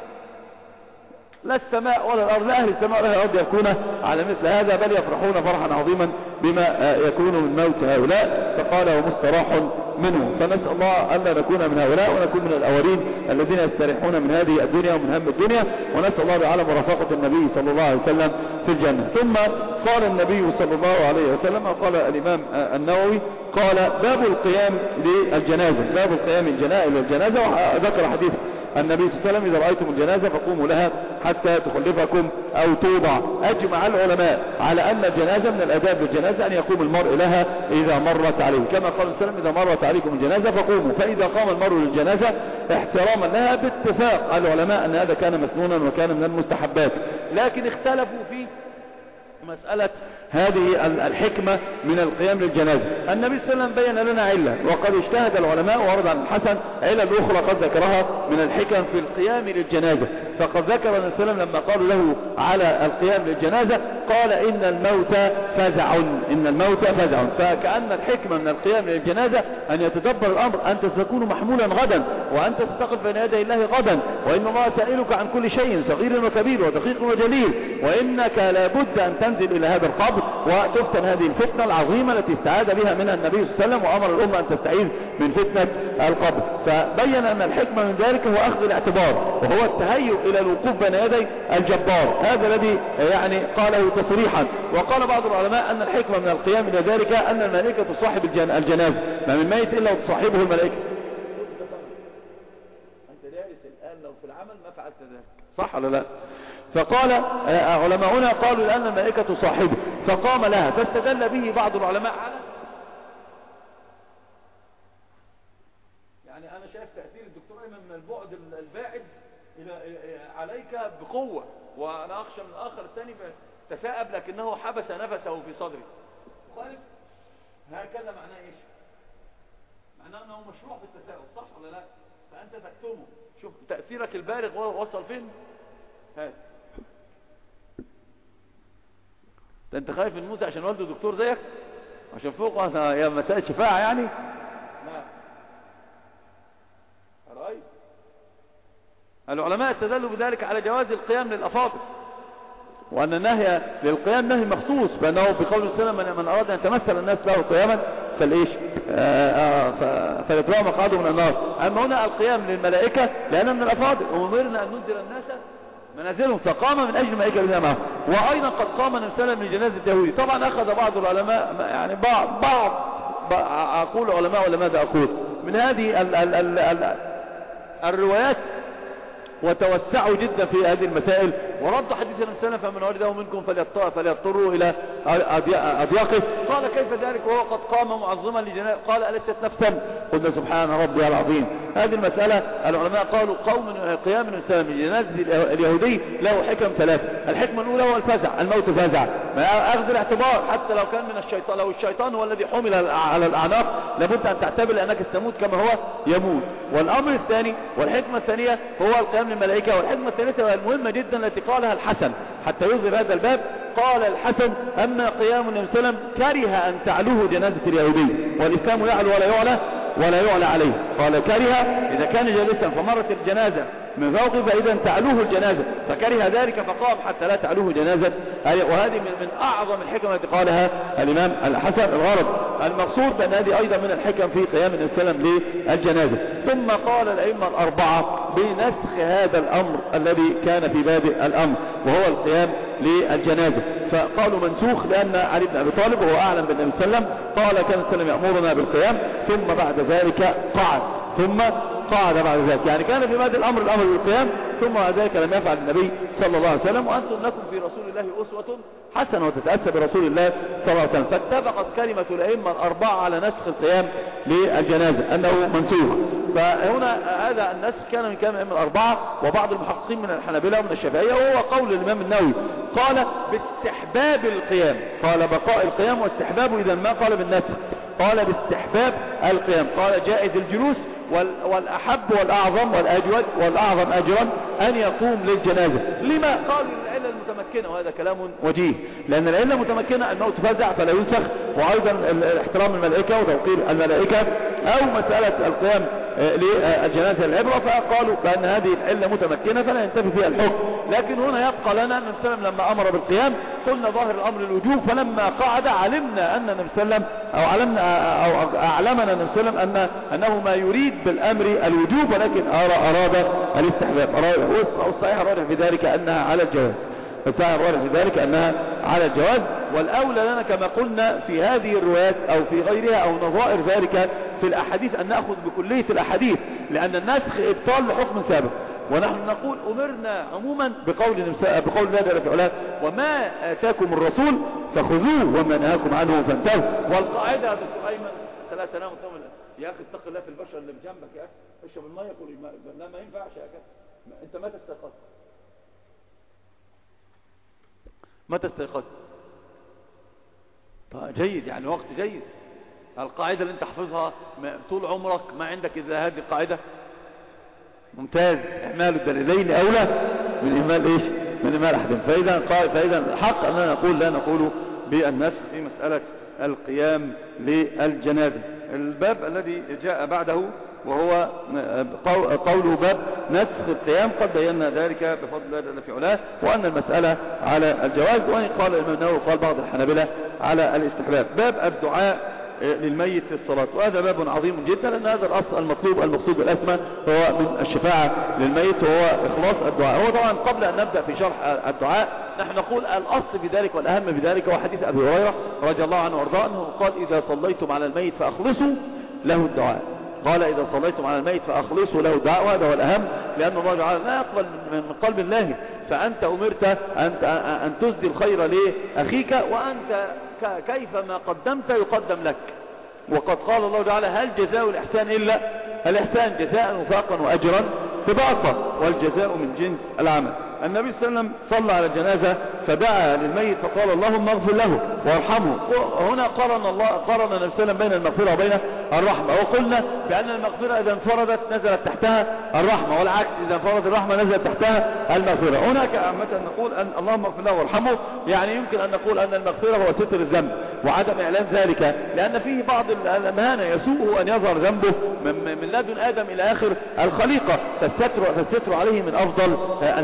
لا السماء ولا الأرض، لا أهل السماء ولا الأرض يكون على مثل هذا، بل يفرحون فرحا عظيما بما يكون من موت هؤلاء. فقال ومستراح منه. فنسأل الله ألا نكون من هؤلاء ونكون من الأولين الذين يستريحون من هذه الدنيا ومن هم الدنيا، ونسأل الله تعالى مرافقة النبي صلى الله عليه وسلم في الجنة. ثم قال النبي صلى الله عليه وسلم، قال الإمام النووي قال باب القيام للجنازة، باب القيام للجنازة، وذكر حديث النبي صلى الله عليه وسلم إذا رأيتم الجنازة فقوموا لها حتى تخلفكم أو توضع. أجمع العلماء على أن الجنازة من الأداب بالجنازة أن يقوم المرء لها إذا مرت عليه، كما قال السلام إذا مرت عليكم الجنازة فقوموا. فإذا قام المرء للجنازة احتراما لها باتفاق العلماء أن هذا كان مسنونا وكان من المستحبات، لكن اختلفوا في مسألة هذه الحكمة من القيام للجنازة. النبي صلى الله عليه وسلم بين لنا علة، وقد اجتهد العلماء ورد عن الحسن علة أخرى قد ذكرها من الحكم في القيام للجنازة. فقد ذكر النبي صلى الله عليه وسلم لما قالوا له على القيام للجنازة قال إن الموت فزع، إن الموت فزع. فكأن الحكمة من القيام للجنازة أن يتدبر الأمر، أنت ستكون محمولا غدا وأنت ستقف بين يدي الله غدا، وإن الله سائلك عن كل شيء صغير وكبير ودقيق وجليل، وإنك لابد أن تنزل إلى هذا القبر وتفتن هذه الفتنة العظيمة التي استعاذ بها منها النبي صلى الله عليه وسلم، وأمر الأمة أن تستعيذ من فتنة القبر. فبين أن الحكمة من ذلك هو أخذ الاعتبار، وهو التهيؤ إلى الوقوف بين يدي الجبار، هذا الذي يعني قاله تصريحا. وقال بعض العلماء أن الحكمة من القيام إلى ذلك أن الملائكة تصاحب الجنازة، ما من ميت إلا وتصاحبه الملائكة. أنت دارس الآن لو في العمل ما فعلت ذلك، صح ولا لا؟ فقال علماؤنا قالوا لأن الملائكة تصاحبه فقام لها، فاستدل به بعض العلماء على يعني أنا شايف تأثير الدكتور أيمن من البعد الباعد إلى عليك بقوة، وأنا أخشى من الآخر الثاني تثاءب لكنه حبس نفسه في صدري. خالف هكذا معناه إيش؟ معناه أنه مشروع في التثاؤب، صح ولا لا؟ فأنت تكتمه. شوف تأثيرك البالغ وصل فين؟ هذا انت خايف من موسى عشان والده دكتور زيك عشان فوق يا مسألة شفاعة يعني؟ لا. رأيت العلماء استدلوا بذلك على جواز القيام للأفاضل، وأن النهي للقيام نهي مخصوص، بأنه بقول السلام من أراد أن يتمثل الناس له قياما فالإيش فليتبعوا مقعده من النار. أما هنا القيام للملائكة لأن من الأفاضل وأمرنا أن ننزل الناس منازلهم فقام من أجل الملائكة بها معه. وأيضا قد قام نسلم من جنازة يهودي. طبعا أخذ بعض العلماء يعني بعض بعض أقول علماء ولا ماذا أقول من هذه ال ال ال ال الروايات وتوسعوا جدا في هذه المسائل وردوا حديث النبي صلى الله عليه وسلم فمن ولده منكم فليضطروا الى اضياقه. قال كيف ذلك وهو قد قام معظما لجنازه؟ قال أليست نفسا؟ قلنا سبحان ربي العظيم. هذه المسألة العلماء قالوا قوم قيام الإنسان من جنازة اليهودي له حكم ثلاث. الحكمة الأولى هو الفزع، الموت فزع، أخذ الاعتبار حتى لو كان من الشيطان، لو الشيطان هو الذي حمل على الأعناق لابد أن تعتبر لأنك ستموت كما هو يموت. والأمر الثاني والحكمة الثانية هو القيام للملائكة. والحكمة الثالثة المهمة جدا التي قالها الحسن حتى يظهر هذا الباب. قال الحسن أما قيام النبي صلى الله عليه وسلم كره أن تعلوه جنازة اليهودي والإسلام يعلو ولا يعلى ولا يعلى عليه. قال كره إذا كان جالسا فمرت الجنازة من فوقه فإذا تعلوه الجنازة فكره ذلك فقام حتى لا تعلوه جنازة. وهذه من, من أعظم الحكم التي قالها الإمام الحسن. الغرض المقصود بأن هذه أيضا من الحكم في قيام النبي صلى الله عليه وسلم للجنازة. ثم قال الأئمة الأربعة بنسخ هذا الأمر الذي كان في بادئ الأمر وهو القيام للجنازة. فقالوا منسوخ لأن علي بن أبي طالب وهو أعلم بالنبي صلى الله عليه وسلم قال كان السلام يأمرنا بالقيام ثم بعد ذلك قعد ثم قعد بعد ذلك. يعني كان في بادئ الأمر الأمر بالقيام ثم بعد ذلك لم يفعل النبي صلى الله عليه وسلم. وأنتم لكم في رسول الله أسوة حسنة وتتأسى برسول الله صلى الله عليه وسلم. فاتفقت كلمة الأئمة الأربعة على نسخ القيام للجنازة أنه منسوخ. فهنا هذا النسخ كان من كلام الأئمة الأربعة وبعض المحققين من الحنابلة ومن الشافعية وهو قول الإمام النووي قال باستحباب القيام. قال بقاء القيام واستحبابه إذا ما قال بالنسخ قال باستحباب القيام. قال جائز الجلوس والأحب والأعظم والأجود والأعظم أجرا أن يقوم للجنازة. لما؟ قالوا العلة المتمكنة وهذا كلام وجيه لأن العلة المتمكنة الموت فزع فلا ينسخ وأيضا احترام الملائكة وتوقير الملائكة أو مسألة القيام للجنازة العبرة فقالوا بأن هذه العلة متمكنة فلا ينتفي فيها الحكم. لكن هنا يبقى لنا أن النبي صلى الله عليه وسلم لما أمر بالقيام قلنا ظاهر الأمر الوجوب فلما قعد علمنا أن النبي صلى الله عليه وسلم أو علمنا أو أعلمنا النبي صلى الله عليه وسلم أن أنه ما يريد بالأمر الوجوب ولكن أراد الاستحباب. والصحيح الراجح في ذلك أنها على الجواز. الصحيح الراجح في ذلك أنها على الجواز. والأولى لنا كما قلنا في هذه الروايات أو في غيرها أو نظائر ذلك في الأحاديث أن نأخذ بكلية الأحاديث لأن النسخ إبطال لحكم سابق. ونحن نقول أمرنا عموما بقول بقول الله جل وعلا وما آتاكم الرسول فخذوه وما نهاكم عنه فانتهوا. والقاعدة يا دكتور أيمن ثلاثة نام يا أخي اتق الله في البشر اللي بجنبك يا أخي اشرب المية يقول لا ما ينفعش يا أخي أنت ما تستيقظ ما تستيقظ طيب جيد يعني وقت جيد. القاعدة اللي انت حفظها طول عمرك ما عندك إذا هذه القاعدة ممتاز. إعمال الدليلين أولى من إعمال إيش من إعمال أحدهم. فإذا قال فإذا حق أننا نقول لا نقول بالنسخ في مسألة القيام للجنازة. الباب الذي جاء بعده وهو قوله باب نسخ القيام قد بينا ذلك بفضل الله جل في علاه وأن المسألة على الجواز وإن قال الإمام النووي وقال بعض الحنابلة على الاستحباب. باب الدعاء للميت في الصلاة وهذا باب عظيم جدا لأن هذا الأصل المطلوب المقصود بالأسمى هو من الشفاعة للميت وهو إخلاص الدعاء. هو طبعا قبل أن نبدأ في شرح الدعاء نحن نقول الأصل في ذلك والأهم في ذلك هو حديث أبي هريرة رضي الله عنه وارضاه أنه قال إذا صليتم على الميت فأخلصوا له الدعاء. قال إذا صليتم على الميت فأخلصوا له الدعاء وهذا هو الأهم لأن الله تعالى لا يقبل من قلب الله. فأنت أمرت أن تسدي الخير لأخيك وأنت كيفما قدمت يقدم لك. وقد قال الله تعالى هل جزاء الإحسان إلا الإحسان جزاء وفاقا وأجرا سباقا والجزاء من جنس العمل. النبي صلى الله عليه وسلم صلى على الجنازة فدعا للميت فقال اللهم اغفر له وارحمه. هنا قرن الله قرن النبي صلى الله عليه وسلم بين المغفرة وبين الرحمة. وقلنا بأن المغفرة إذا انفردت نزلت تحتها الرحمة والعكس إذا انفردت الرحمة نزلت تحتها المغفرة. هناك عامة نقول أن اللهم اغفر له وارحمه يعني يمكن أن نقول أن المغفرة هو ستر الذنب وعدم إعلان ذلك لأن فيه بعض المهانة يسوء أن يظهر ذنبه من لدن آدم إلى آخر الخليقة فالستر, فالستر عليه من أفضل المنن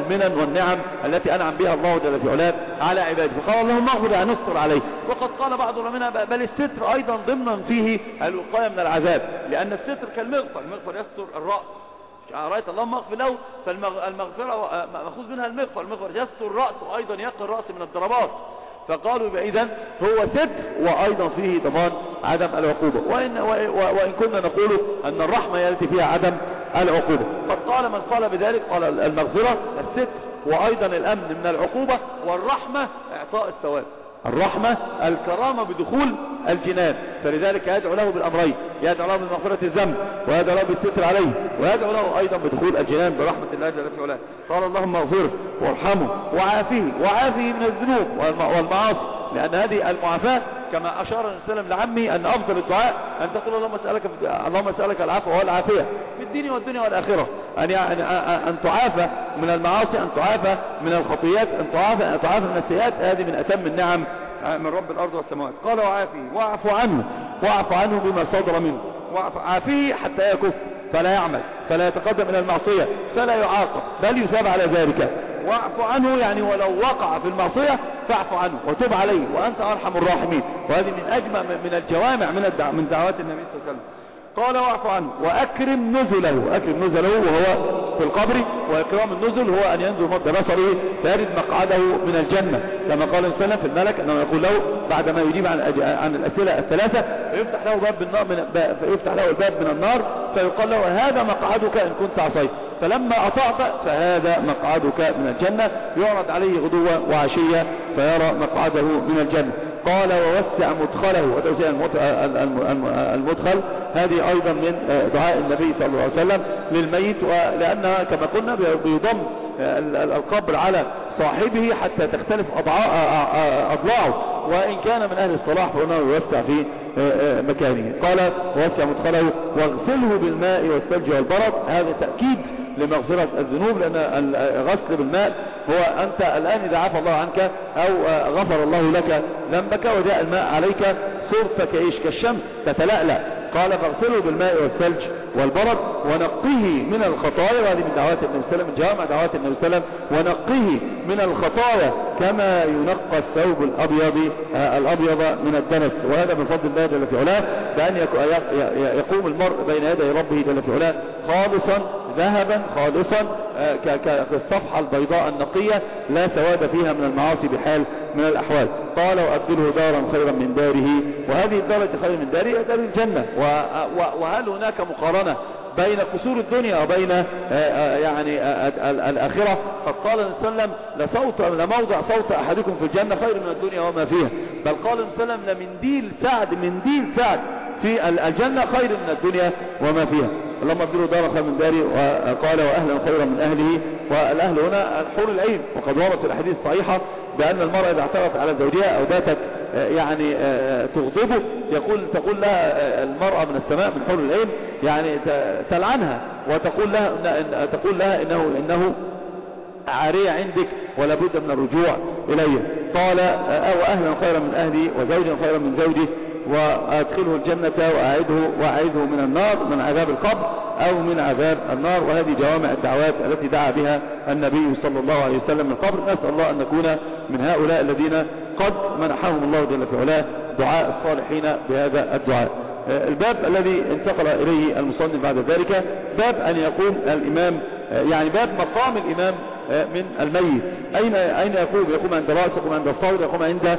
النعم التي أنعم بها الله جل في علاه على عباده. فقال اللهم اغفر يعني نستر عليه. وقد قال بعض العلماء بل الستر أيضا ضمن فيه الوقاية من العذاب، لأن الستر كالمغفر، المغفر يستر الرأس، رأيت اللهم اغفر له، فالمغفرة مأخوذ منها المغفر، المغفر يستر الرأس وأيضا يقي الرأس من الضربات. فقالوا إذن هو ستر وأيضا فيه ضمان عدم العقوبة. وإن, وإن كنا نقول أن الرحمة يأتي فيها عدم العقوبة. قد قال من قال بذلك قال المغفرة الستر وأيضا الأمن من العقوبة، والرحمة إعطاء الثواب، الرحمة الكرامة بدخول الجنان. فلذلك يدعو له بالأمرين، يدعو له بمغفرة الذنب ويدعو له بالستر عليه، ويدعو له أيضا بدخول الجنان برحمة الله جل في علاه. قال اللهم اغفره وارحمه وعافيه وعافيه من الذنوب والمعاصي، لأن هذه المعافاة كما أشار النبي صلى الله عليه وسلم لعمي أن أفضل الدعاء أن تقول اللهم اسألك اللهم اسألك العفو والعافية في الدين والدنيا والآخرة، أن يعني أن تعافى من المعاصي، أن تعافى من الخطيئات، أن تعافى أن تعافى من السيئات. هذه من أتم النعم من رب الأرض والسماوات. قال وعافيه واعف عنه، واعف عنه بما صدر منه، وعافيه حتى يكف فلا يعمل فلا يتقدم من المعصية فلا يعاقب بل يثاب على ذلك. واعف عنه يعني ولو وقع في المعصية فاعف عنه وتب عليه وأنت أرحم الراحمين. وهذه من أجمع من الجوامع من الدع... من دعوات النبي صلى الله عليه وسلم. قال واعف عنه وأكرم نزله، أكرم نزله وهو في القبر، وإكرام النزل هو أن ينزل مد بصره فيرد مقعده من الجنة، كما قال السلام في الملك أنه يقول له بعدما يجيب عن, عن الأسئلة الثلاثة فيفتح له باب بالنار من فيفتح له الباب من النار فيقال له هذا مقعدك إن كنت عصيت، فلما أطعت فهذا مقعدك من الجنة. يعرض عليه غدوة وعشية فيرى مقعده من الجنة. قال ووسع مدخله، وتوسيع المدخل هذه أيضا من دعاء النبي صلى الله عليه وسلم للميت، ولأنها كما قلنا بيضم القبر على صاحبه حتى تختلف أضلاعه، وإن كان من أهل الصلاح فإنه يوسع في مكانه. قال ووسع مدخله واغسله بالماء والثلج والبرد، هذا تأكيد لمغفرة الذنوب، لأن الغسل بالماء هو أنت الآن إذا عفى الله عنك أو غفر الله لك ذنبك وجاء الماء عليك صرت كإيش كالشمس تتلألأ. قال فاغسله بالماء والثلج والبرد ونقيه من الخطايا، وهذه من دعوات النبي صلى الله عليه وسلم، جامع دعوات النبي صلى الله عليه وسلم، ونقيه من الخطايا كما ينقى الثوب الأبيض الأبيض من الدنس. وهذا من فضل الله جل في علاه، بأن يقوم المرء بين يدي ربه جل في علاه خالصا ذهبا خالصا كالصفحة البيضاء النقية لا سواد فيها من المعاصي بحال من الأحوال. قال وأبدله دارا خيرا من داره، وهذه الدارة خير من داره دار الجنة. وهل هناك مقارنة بين قصور الدنيا وبين يعني الآخرة؟ قد قال النبي صلى الله عليه وسلم لصوت لموضع صوت أحدكم في الجنة خير من الدنيا وما فيها. بل قال النبي صلى الله عليه وسلم لمنديل سعد منديل سعد في الجنة خير من الدنيا وما فيها. اللهم ابدله دارا خيرا من داري. وقال واهلا خيرا من اهله، والاهل هنا الحور العين. وقد وردت الاحاديث الصحيحه بان المرأة اذا اعترفت على زوجها او باتت يعني تغضبه يقول تقول لها المرأة من السماء من حور العين يعني تلعنها وتقول لها تقول لها انه انه عارية عندك ولا بد من الرجوع اليه. قال او اهلا خيرا من اهلي وزوجا خيرا من زوجي وادخله الجنة واعيده واعيده من النار من عذاب القبر او من عذاب النار. وهذه جوامع الدعوات التي دعا بها النبي صلى الله عليه وسلم من القبر. نسأل الله ان نكون من هؤلاء الذين قد منحهم الله جل في علاه دعاء الصالحين بهذا الدعاء. الباب الذي انتقل اليه المصنف بعد ذلك باب ان يقوم الامام يعني باب مقام الامام من الميت. اين اين يقوم؟ يقوم عند رأسه، يقوم عند الصدر، يقوم عند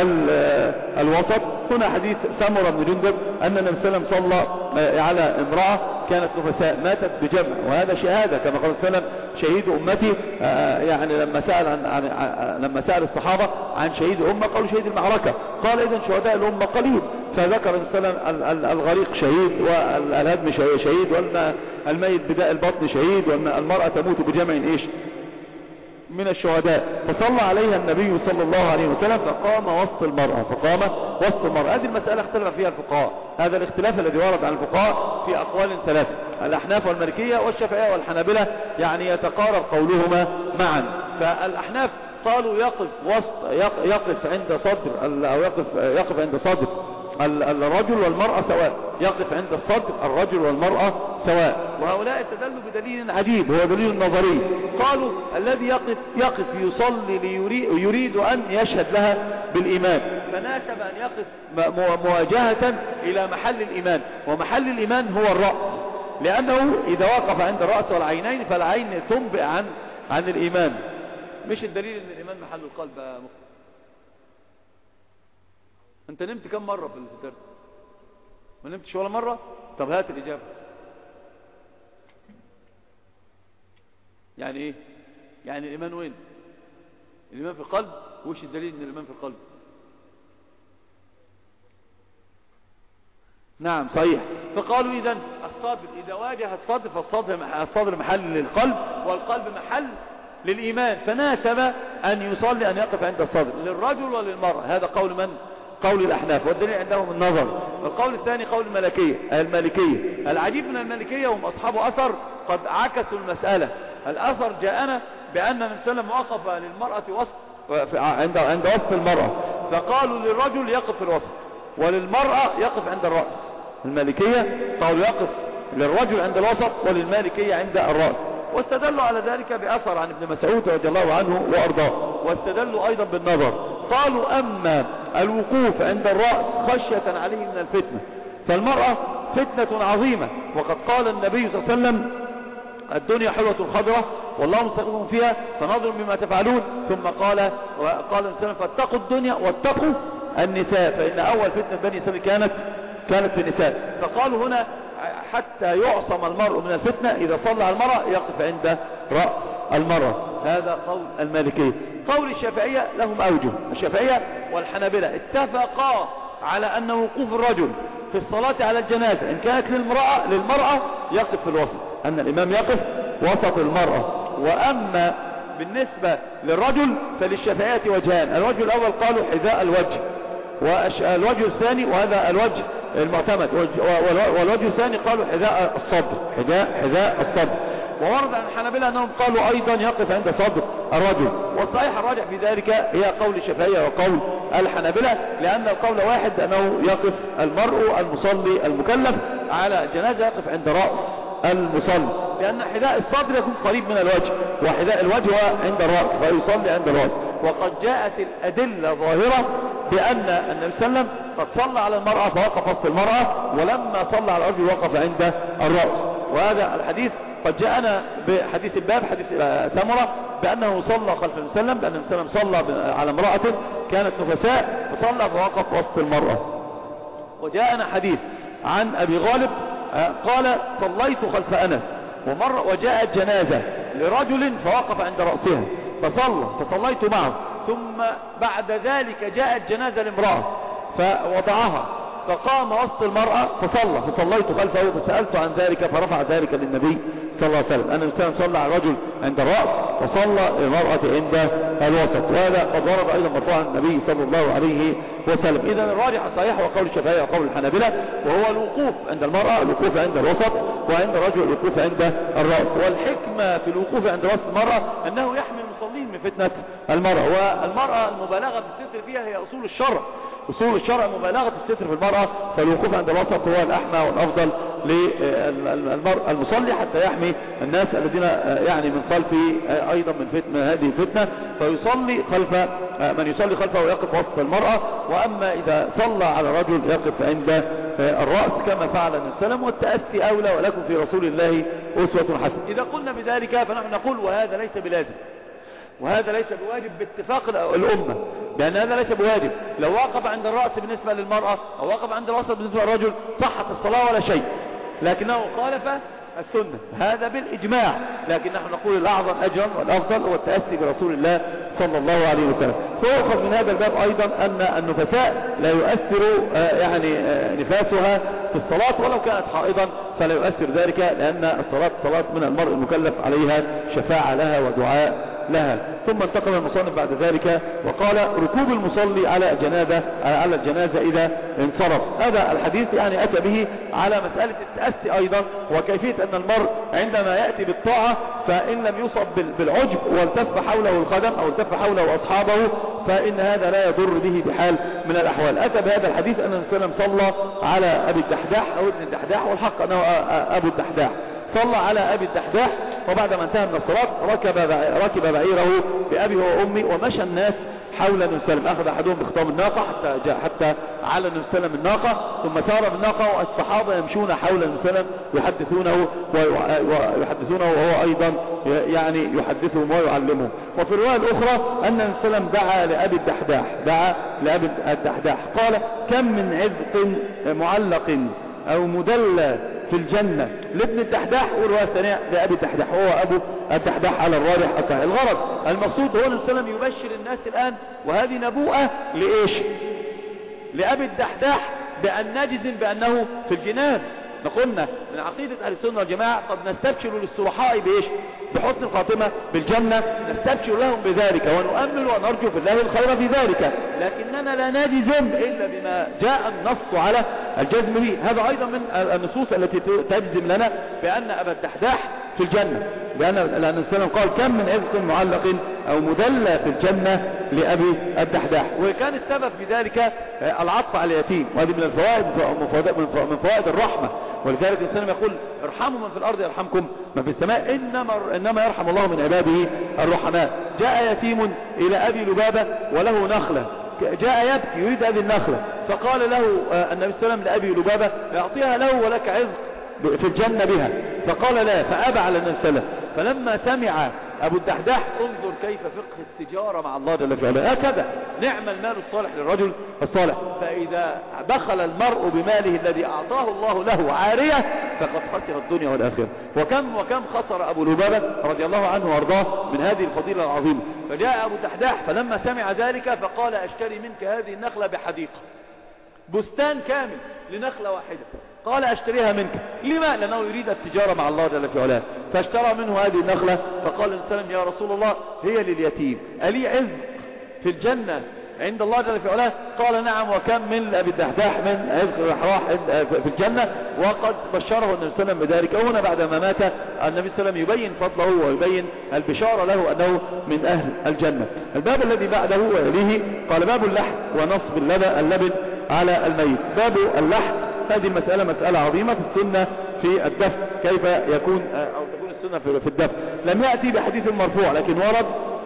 الوسط. هنا حديث سمرة بن جندب ان النبي صلى الله عليه وسلم صلى على امرأة كانت نفساء ماتت بجمع، وهذا شهادة كما قال صلى الله عليه وسلم شهيد امتي. يعني لما سأل عن, عن لما سأل الصحابة عن شهيد الامة قالوا شهيد المعركة، قال اذا شهداء الامة قليل. فذكر النبي صلى الله عليه وسلم الغريق شهيد والهدم شهيد والميت بداء البطن شهيد والمرأة تموت بجمع ايش من الشهداء. فصلى عليها النبي صلى الله عليه وسلم فقام وسط المرأة فقام وسط المرأة. هذه المسألة اختلف فيها الفقهاء. هذا الاختلاف الذي ورد عن الفقهاء في أقوال ثلاثة، الأحناف والمالكية والشافعية والحنابلة يعني يتقارب قولهما معا. فالأحناف قالوا يقف وسط يقف عند صدر أو يقف يقف عند صدر الرجل والمرأة سواء، يقف عند الصدر الرجل والمرأة سواء. وهؤلاء استدلوا بدليل عجيب هو دليل نظري، قالوا الذي يقف يقف يصلي ليريد يريد أن يشهد لها بالإيمان، فناسب أن يقف مواجهة إلى محل الإيمان، ومحل الإيمان هو الرأس، لأنه إذا وقف عند الرأس والعينين فالعين تنبئ عن عن الإيمان. مش الدليل أن الإيمان محل القلب يا مخ. أنت نمت كم مرة في الدرس؟ ما نمتش ولا مرة؟ طب هات الإجابة. يعني إيه؟ يعني الإيمان وين؟ الإيمان في القلب. وش الدليل أن الإيمان في القلب؟ نعم صحيح. فقالوا إذن الصدر إذا واجه الصدر فالصدر الصدر محل للقلب والقلب محل للإيمان، فناسب أن يصلي أن يقف عند الصدر للرجل وللمرأة. هذا قول من؟ قول الأحناف، والدليل عندهم النظر. القول الثاني قول المالكية المالكية العجيب من المالكية وهم أصحاب أثر قد عكسوا المسألة. الأثر جاءنا بأن من سلم وقف للمرأة وسط عند عند وسط المرأة، فقالوا للرجل يقف في الوسط وللمرأة يقف عند الرأس. المالكية قالوا يقف للرجل عند الوسط وللمالكية عند الرأس، واستدلوا على ذلك بأثر عن ابن مسعود رضي الله عنه وأرضاه، واستدلوا أيضا بالنظر. قالوا أما الوقوف عند الرأس خشية عليه من الفتنة، فالمرأة فتنة عظيمة، وقد قال النبي صلى الله عليه وسلم الدنيا حلوة خضرة والله مستقيم فيها فنظروا بما تفعلون، ثم قال وقال النبي فاتقوا الدنيا واتقوا النساء، فإن أول فتنة بني إسرائيل كانت كانت في النساء. فقالوا هنا حتى يعصم المرء من الفتنة إذا صلى على المرأة يقف عند رأس المرأة. هذا قول المالكية. قول الشافعية لهم أوجه. الشافعية والحنابلة اتفقا على أن وقوف الرجل في الصلاة على الجنازة إن كانت للمرأة للمرأة يقف في الوسط، أن الإمام يقف وسط المرأة. وأما بالنسبة للرجل فللشافعية وجهان، الوجه الأول قالوا حذاء الوجه، والوجه الثاني وهذا الوجه المعتمد، والوجه الثاني قالوا حذاء الصدر حذاء حذاء الصدر. وورد عن الحنابلة أنهم قالوا أيضا يقف عند صدر الرجل، والصحيح الراجح في ذلك هي قول الشافعية وقول الحنابلة، لأن القول واحد أنه يقف المرء المصلي المكلف على جنازة يقف عند رأس المصلي، لأن حذاء الصدر يكون قريب من الوجه، وحذاء الوجه عند الرأس فيصلي عند الرأس. وقد جاءت الأدلة ظاهرة بأن النبي صلى الله عليه وسلم قد صلى على المرأة فوقف وسط المرأة، ولما صلى على الرجل وقف عند الرأس. وهذا الحديث قد جاءنا بحديث الباب حديث سمرة بأنه صلى خلف النبي صلى الله عليه وسلم، بأن النبي صلى الله عليه وسلم صلى على امرأة كانت نفساء فصلى فوقف وسط المرأة. وجاءنا حديث عن أبي غالب قال صليت خلف أنس ومر وجاءت جنازة لرجل فوقف عند رأسها فصلى فصليت معه، ثم بعد ذلك جاءت جنازة لامرأة فوضعها فقام وسط المرأة فصلى فصليت خلفه فسألت عن ذلك فرفع ذلك للنبي صلى الله عليه وسلم أن الإنسان صلى على الرجل عند الرأس وصلى المرأة عند الوسط. وهذا قد ورد أيضا مرفوعا النبي صلى الله عليه وسلم. إذا الراجح الصحيح وقول الشافعية وقول الحنابلة وهو الوقوف عند المرأة الوقوف عند الوسط، وعند الرجل الوقوف عند الرأس. والحكمة في الوقوف عند رأس المرأة أنه يحمي المصلين من فتنة المرأة، والمرأة المبالغة في الستر فيها هي أصول الشرع، أصول الشرع مبالغة الستر في المرأة، فالوقوف عند الوسط هو الأحمى والأفضل للمرأة المصلي حتى يحمي الناس الذين يعني من خلفه أيضا من فتنة هذه الفتنة، فيصلي خلف من يصلي خلفه ويقف وسط المرأة. وأما إذا صلى على رجل يقف عند الرأس كما فعل النبي صلى الله عليه وسلم، والتأسي أولى ولكم في رسول الله أسوة حسنة. إذا قلنا بذلك فنحن نقول وهذا ليس بلازم، وهذا ليس بواجب باتفاق الأمة، لأن هذا ليس بواجب. لو وقف عند الرأس بالنسبة للمرأة أو وقف عند الوسط بالنسبة للرجل صحت الصلاة ولا شيء، لكنه خالف السنة هذا بالإجماع. لكن نحن نقول الأعظم أجرا والأفضل هو التأسي برسول الله صلى الله عليه وسلم. فيؤخذ من هذا الباب أيضا أن النفساء لا يؤثر يعني نفاسها في الصلاة ولو كانت حائضا فلا يؤثر ذلك، لأن الصلاة صلاة من المرء المكلف عليها شفاعة لها ودعاء لها. ثم انتقل المصنف بعد ذلك وقال ركوب المصلي على الجنازة على الجنازة إذا انصرف. هذا الحديث يعني أتى به على مسألة التأسي أيضا، وكيفية أن المرء عندما يأتي بالطاعة فإن لم يصب بالعجب والتف حوله الخدم أو التف حوله أصحابه فإن هذا لا يضر به بحال من الأحوال. أتى بهذا الحديث أن النبي صلى على أبي الدحداح أو ابن الدحداح، والحق أنه أبو الدحداح، صلى على أبي الدحداح، وبعد ما انتهى من الصلاة ركب ركب بعيره بأبي وأمي ومشى الناس حول النبي صلى الله عليه وسلم. أخذ أحدهم بخطام الناقة حتى جاء حتى على النبي صلى الله عليه وسلم الناقة، ثم سار بالناقة والصحابة يمشون حول النبي صلى الله عليه وسلم يحدثونه ويحدثونه وهو أيضا يعني يحدثهم ويعلمهم. وفي الرواية الأخرى أن النبي صلى الله عليه وسلم دعا لأبي الدحداح دعا لأبي الدحداح قال كم من عذق معلق أو مدلى في الجنة لابن الدحداح، والرواية الثانية لأبي الدحداح وهو أبو الدحداح على الراجح الصحيح. الغرض المقصود هو النبي صلى الله عليه وسلم يبشر الناس الآن، وهذه نبوءة لإيش؟ لأبي الدحداح بأن نجزم بأنه في الجنان. نقولنا من عقيدة أهل السنة والجماعة قد نستبشر للصلحاء بإيش؟ بحسن الخاتمة بالجنة، نستبشر لهم بذلك ونؤمل ونرجو في الله الخير في ذلك، لكننا لا نجزم إلا بما جاء النص على الجزم به. هذا أيضا من النصوص التي تجزم لنا بأن أبا الدحداح في الجنة، لأن النبي صلى الله عليه وسلم قال كم من عذق معلق أو مدلى في الجنة لأبي الدحداح. وكان السبب في ذلك العطف على اليتيم، وهذه من الفوائد من فوائد الرحمة. ولذلك النبي صلى الله عليه وسلم يقول ارحموا من في الأرض يرحمكم من في السماء، إنما, إنما يرحم الله من عباده الرحماء. جاء يتيم إلى أبي لبابة وله نخلة، جاء يبكي يريد هذه النخلة، فقال له النبي صلى الله عليه وسلم لأبي لبابة اعطيها له ولك عذق في الجنة بها، فقال لا، فأبى على النبي صلى الله عليه وسلم. فلما سمع أبو الدحداح انظر كيف فقه التجارة مع الله جل وعلا، هكذا نعم المال الصالح للرجل الصالح. فإذا بخل المرء بماله الذي أعطاه الله له عارية فقد خسر الدنيا والآخرة. وكم وكم خسر أبو لبابة رضي الله عنه وارضاه من هذه الفضيلة العظيمة. فجاء أبو الدحداح فلما سمع ذلك فقال اشتري منك هذه النخلة بحديقة، بستان كامل لنخلة واحدة، قال اشتريها منك. لما؟ لأنه يريد التجارة مع الله جل في علاه. فاشترى منه هذه النخلة، فقال النبي صلى الله عليه وسلم يا رسول الله هي لليتيم، ألي عذق في الجنة عند الله جل في علاه؟ قال نعم، وكم من أبي الدحداح من عذق الرحراح في الجنة، وقد بشره النبي صلى الله عليه وسلم بذلك. وهنا بعدما مات النبي صلى الله عليه وسلم يبين فضله ويبين البشارة له أنه من أهل الجنة. الباب الذي بعده ويليه قال باب اللحم ونصب اللبن على الميت. باب اللحم، هذه المسألة مسألة عظيمة في السنة في الدفن، كيف يكون أو تكون السنة في الدفن. لم يأتي بحديث مرفوع، لكن ورد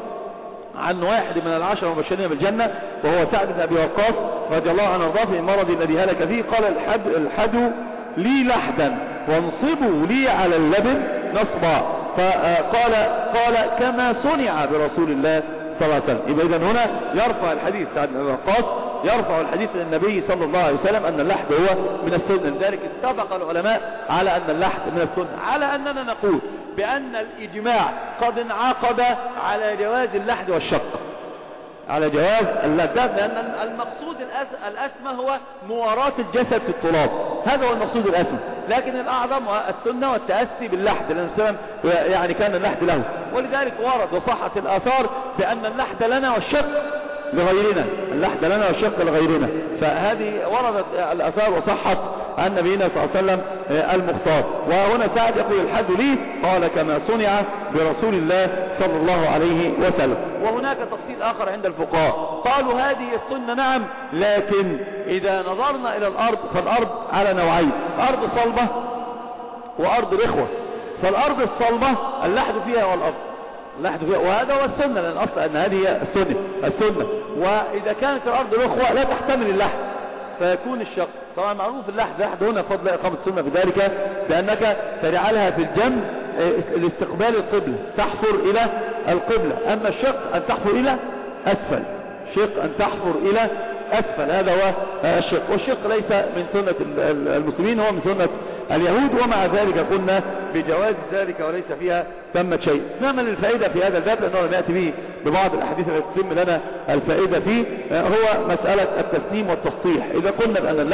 عن واحد من العشرة المبشرين بالجنة وهو سعد بن أبي وقاص رضي الله عنه وارضاه في المرض الذي هلك فيه، قال الحد الحدوا لي لحدا وانصبوا لي على اللبن نصبا، فقال قال كما صنع برسول الله صلى الله عليه وسلم. يبقى إذن هنا يرفع الحديث سعد بن أبي وقاص يرفع الحديث للنبي صلى الله عليه وسلم أن اللحد هو من السنة. لذلك اتفق العلماء على أن اللحد من السنة، على أننا نقول بأن الإجماع قد انعقد على جواز اللحد والشق، على جواز اللحد، لأن المقصود الأسمى هو مواراة الجسد في التراب، هذا هو المقصود الأسمى. لكن الأعظم السنة والتأسي باللحد، لأن السلام يعني كان اللحد له، ولذلك ورد وصحت الآثار بأن اللحد لنا والشق لغيرنا، اللحد لنا والشق لغيرنا. فهذه وردت الآثار وصحت عن نبينا صلى الله عليه وسلم المختار. وهنا سعد يقول الحد لي، قال كما صنع برسول الله صلى الله عليه وسلم. وهناك تفصيل آخر عند الفقهاء، قالوا هذه السنة نعم، لكن إذا نظرنا إلى الأرض فالأرض على نوعين، أرض صلبة وأرض رخوة. فالأرض الصلبة اللحد فيها والأرض اللحد فيها، وهذا هو السنة، لأن أصل أن هذه هي السنة السنة وإذا كانت الأرض رخوة لا تحتمل اللحد فيكون الشق. طبعا معروف اللحد لحد هنا فضل إقامة السنة في ذلك، بأنك تجعلها في الجنب الاستقبال القبلة، تحفر إلى القبلة. أما الشق أن تحفر إلى أسفل، شق أن تحفر إلى أسفل، هذا هو الشق. والشق ليس من سنة المسلمين، هو من سنة اليهود، ومع ذلك قلنا بجواز ذلك وليس فيها ثمة شيء. نعمل الفائدة في هذا الباب لأنه لم يأتي به ببعض الأحاديث التي تتم لنا الفائدة فيه، هو مسألة التسليم والتصحيح. إذا قلنا بأن اللحد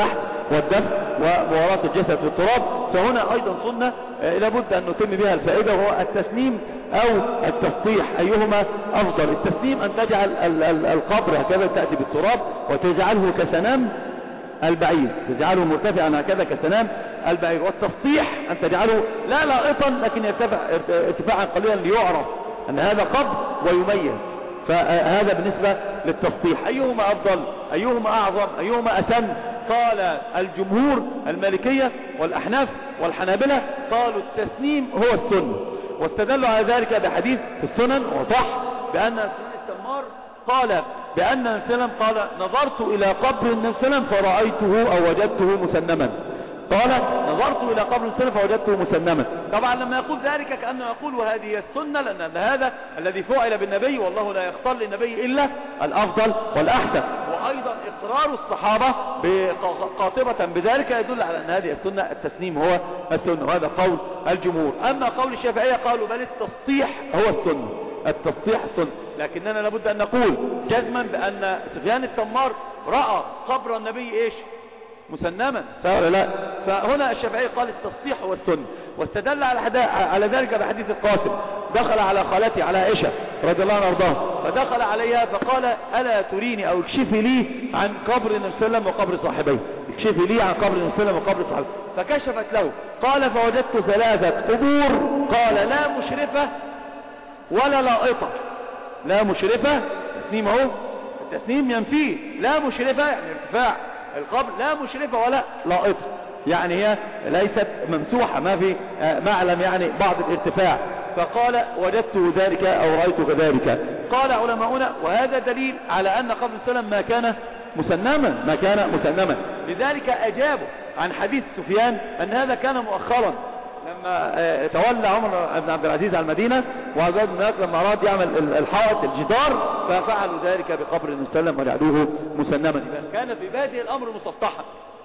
والدفن ومواراة الجسد في التراب. فهنا أيضا سنة لابد أن نتم بها الفائدة، وهو التسنيم أو التسطيح، أيهما أفضل. التسنيم أن تجعل القبر هكذا تأتي بالتراب وتجعله كسنام البعير، تجعله مرتفعا هكذا كسنام البعير. والتسطيح أن تجعله لا لائطا لكن يرتفع ارتفاعا قليلا ليعرف أن هذا قبر ويميز. فهذا بالنسبة للتسطيح. أيهما أفضل، أيهما أعظم، أيهما أتم؟ قال الجمهور المالكية والأحناف والحنابلة قالوا التسنيم هو السنة، واستدلوا على ذلك بحديث في السنن وصح بأن التمار قال بأن النبي قال نظرت إلى قبر النبي فرأيته أو وجدته مسنما. قال نظرت إلى قبر النبي فوجدته مسنما. طبعا لما يقول ذلك كأنه يقول وهذه هي السنة، لأن هذا الذي فعل بالنبي، والله لا يختار للنبي إلا الأفضل والأحسن. وأيضا إقرار الصحابة قاطبة بذلك يدل على أن هذه السنة التسنيم هو السنة، وهذا قول الجمهور. أما قول الشافعية قالوا بل التسطيح هو السنة، التسطيح السنة. لكننا لابد أن نقول جزما بأن سفيان التمار رأى قبر النبي إيش؟ مسنما، فهذا لا. فهنا الشافعي قال التسطيح هو السنة، واستدل على على ذلك بحديث القاسم دخل على خالتي على عائشة رضي الله عنها وارضاها، فدخل عليها فقال ألا تريني أو اكشفي لي عن قبر النبي صلى الله عليه وسلم وقبر صاحبيه، اكشفي لي عن قبر النبي صلى الله عليه وسلم وقبر صاحبيه. فكشفت له، قال فوجدت ثلاثة قبور، قال لا مشرفة ولا لائطة. لا مشرفة تسنيم اهو، التسنيم ينفيه، لا مشرفة يعني ارتفاع القبر، لا مشرفة ولا لائطة يعني هي ليست ممسوحة، ما في معلم يعني بعض الارتفاع. فقال وجدت ذلك أو رأيت كذلك. قال علماؤنا وهذا دليل على أن قبر السلام ما كان مسنما، ما كان مسنما. لذلك أجابوا عن حديث سفيان أن هذا كان مؤخرا لما تولى عمر بن عبد العزيز على المدينة، وعزاد بن لما أراد يعمل الحائط الجدار ففعلوا ذلك بقبر النبي صلى الله عليه وسلم وجعلوه مسنما. كان في بادئ الأمر مسطحا،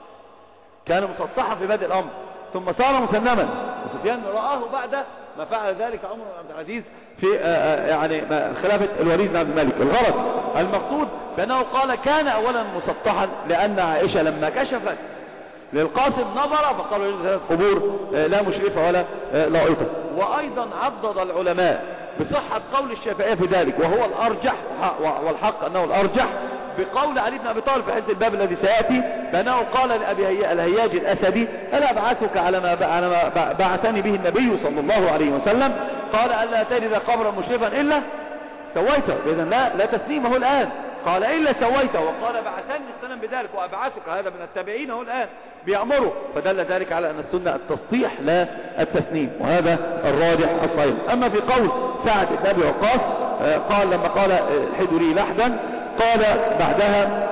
كان مسطحا في بادئ الأمر ثم صار مسنما، وسفيان رآه بعد ما فعل ذلك عمر بن عبد العزيز في يعني خلافة الوليد بن عبد الملك. الغرض المقصود بأنه قال كان أولا مسطحا لأن عائشة لما كشفت للقاسم نظر فقالوا له قبور لا مشرفة ولا لائطة. وأيضا عضد العلماء بصحة قول الشافعية في ذلك، وهو الأرجح والحق أنه الأرجح بقول علي بن أبي طالب في حديث الباب الذي سيأتي، بأنه قال لأبي الهياج الأسدي ألا أبعثك على ما بعثني به النبي صلى الله عليه وسلم؟ قال ألا تجد قبرا مشرفا إلا سويته. إذن لا, لا تسليمه الآن، قال إلا سويته، وقال بعثني السلام بذلك وأبعثك، هذا من التابعين هو الآن بيأمره. فدل ذلك على أن السنة التسطيح لا التسنيم، وهذا الراجح الصحيح. أما في قول سعد بن أبي وقاص قال لما قال الحدوا لي لحدا، قال بعدها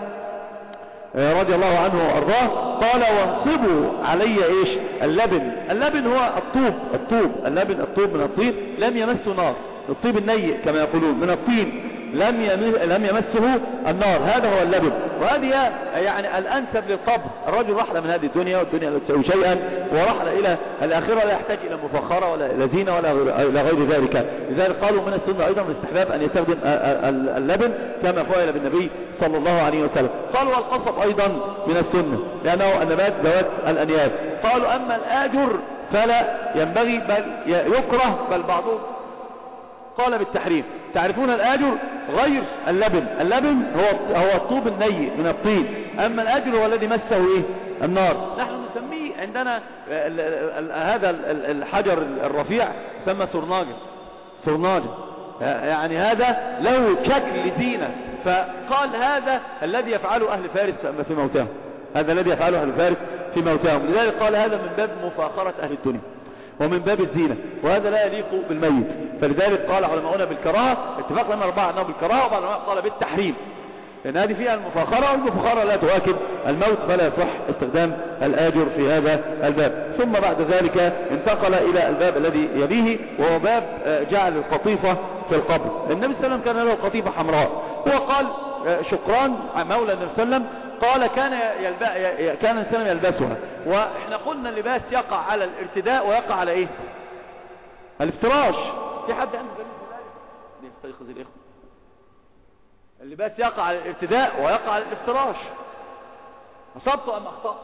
رضي الله عنه وأرضاه قال وانصبوا علي ايش؟ اللبن. اللبن هو الطوب، الطوب اللبن الطوب من الطين لم يمسه نار، الطيب النيء كما يقولون من الطين لم لم يمسه النار، هذا هو اللبن. وهذه يعني الأنسب للقبر. الرجل رحل من هذه الدنيا والدنيا لا تسوي شيئا، ورحل إلى الآخرة لا يحتاج إلى مفخرة ولا إلى زينة ولا إلى غير ذلك. لذلك قالوا من السنة أيضا الاستحباب أن يستخدم اللبن كما فعل بالنبي صلى الله عليه وسلم. قالوا القصب أيضا من السنة لأنه النبات ذوات الأنياب. قالوا أما الآجر فلا ينبغي بل يكره، بل بعضهم قال بالتحريم. تعرفون الآجر غير اللبن، اللبن هو هو الطوب النيء من الطين، أما الآجر هو الذي مسه إيه؟ النار. نحن نسميه عندنا ال ال ال هذا الحجر الرفيع يسمى سرناجة، سرناجة يعني هذا له شكل زينة. فقال هذا الذي يفعله أهل فارس في موتهم، هذا الذي يفعله أهل فارس في موتهم. لذلك قال هذا من باب مفاخرة أهل الدنيا ومن باب الزينة، وهذا لا يليق بالميت. فلذلك قال علماؤنا بالكراهة، اتفاق لنا أربعة أنه بالكراهة، وبعض العلماء قال بالتحريم، لأن هذه فيها المفاخرة، والمفاخرة لا تواكب الموت، فلا يصح استخدام الآجر في هذا الباب. ثم بعد ذلك انتقل إلى الباب الذي يليه، وهو باب جعل القطيفة في القبر. النبي صلى الله عليه وسلم كان له قطيفة حمراء، وقال شكران مولى النبي صلى الله عليه وسلم قال كان يلبأ كان الإنسان يلبسها. وإحنا قلنا اللباس يقع على الارتداء ويقع على إيه؟ الافتراش. في حد عنده دليل في ذلك؟ يستيقظ الإخوة. اللباس يقع على الارتداء ويقع على الافتراش. أصبت أم أخطأت؟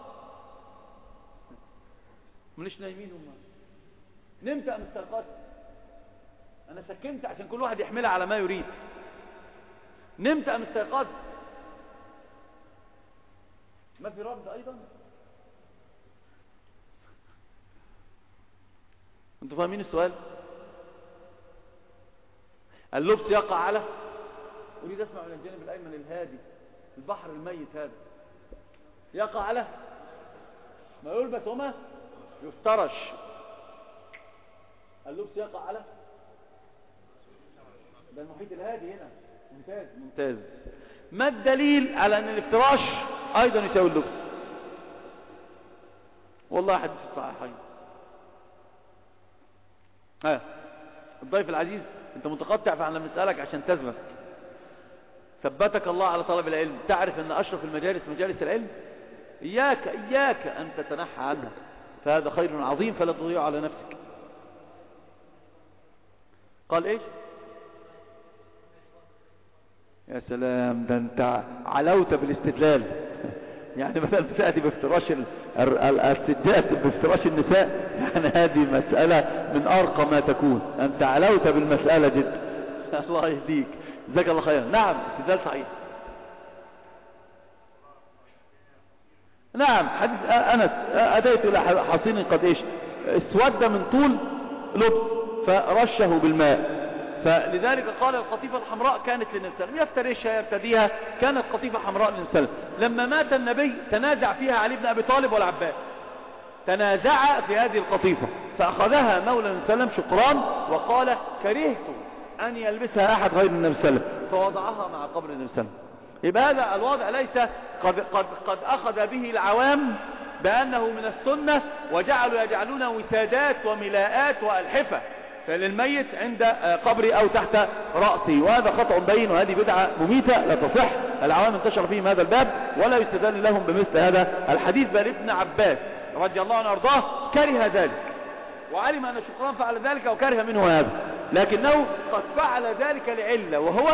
مليش نايمين هم. نمت أم استيقظت؟ أنا سكنت عشان كل واحد يحملها على ما يريد. نمت أم استيقظت؟ ما في رد أيضا. أنتوا فاهمين السؤال؟ اللبس يقع على، أريد أسمع من الجانب الأيمن الهادي، البحر الميت هذا يقع على ما يلبس وما يفترش. اللبس يقع على ده المحيط الهادي هنا. ممتاز ممتاز. ما الدليل على أن الافتراش أيضا يساوي اللبس؟ والله حديث الصحيحين. ها الضيف العزيز، انت متقطع فعلا مسألك عشان تثبت. ثبتك الله على طلب العلم. تعرف ان اشرف المجالس مجالس العلم. اياك اياك ان تتنحى عنها، فهذا خير عظيم فلا تضيع على نفسك. قال ايش؟ يا سلام، ده انت علوت بالاستدلال. يعني مثلا تأتي بافتراش السجاد بافتراش النساء، يعني هذه مسألة من أرقى ما تكون. أنت علوت بالمسألة جدا. الله يهديك، جزاك الله خيرا. نعم استدلال صحيح. نعم حديث أنس، أتيت إلى حصين قد إيش اسود من طول لب فرشه بالماء، فلذلك قال القطيفة الحمراء كانت للنبي صلى الله عليه وسلم، يفترشها يرتديها، كانت قطيفة حمراء للنبي صلى الله عليه وسلم. لما مات النبي تنازع فيها علي بن أبي طالب والعباس، تنازع في هذه القطيفة، فأخذها مولى النبي صلى الله عليه وسلم شكران وقال كرهت أن يلبسها أحد غير النبي صلى الله عليه وسلم، فوضعها مع قبر النبي صلى الله عليه وسلم. يبقى هذا الوضع ليس قد, قد, قد أخذ به العوام بأنه من السنة وجعلوا يجعلون وسادات وملاءات وألحفة للميت عند قبري أو تحت رأسي، وهذا خطأ بين، وهذه بدعة مميتة لا تصح. العوام انتشر فيهم هذا الباب ولا يستدل لهم بمثل هذا الحديث. بل ابن عباس رضي الله عنه وارضاه كره ذلك، وعلم أن شكران فعل ذلك وكره منه هذا، لكنه قد فعل ذلك لعلة، وهو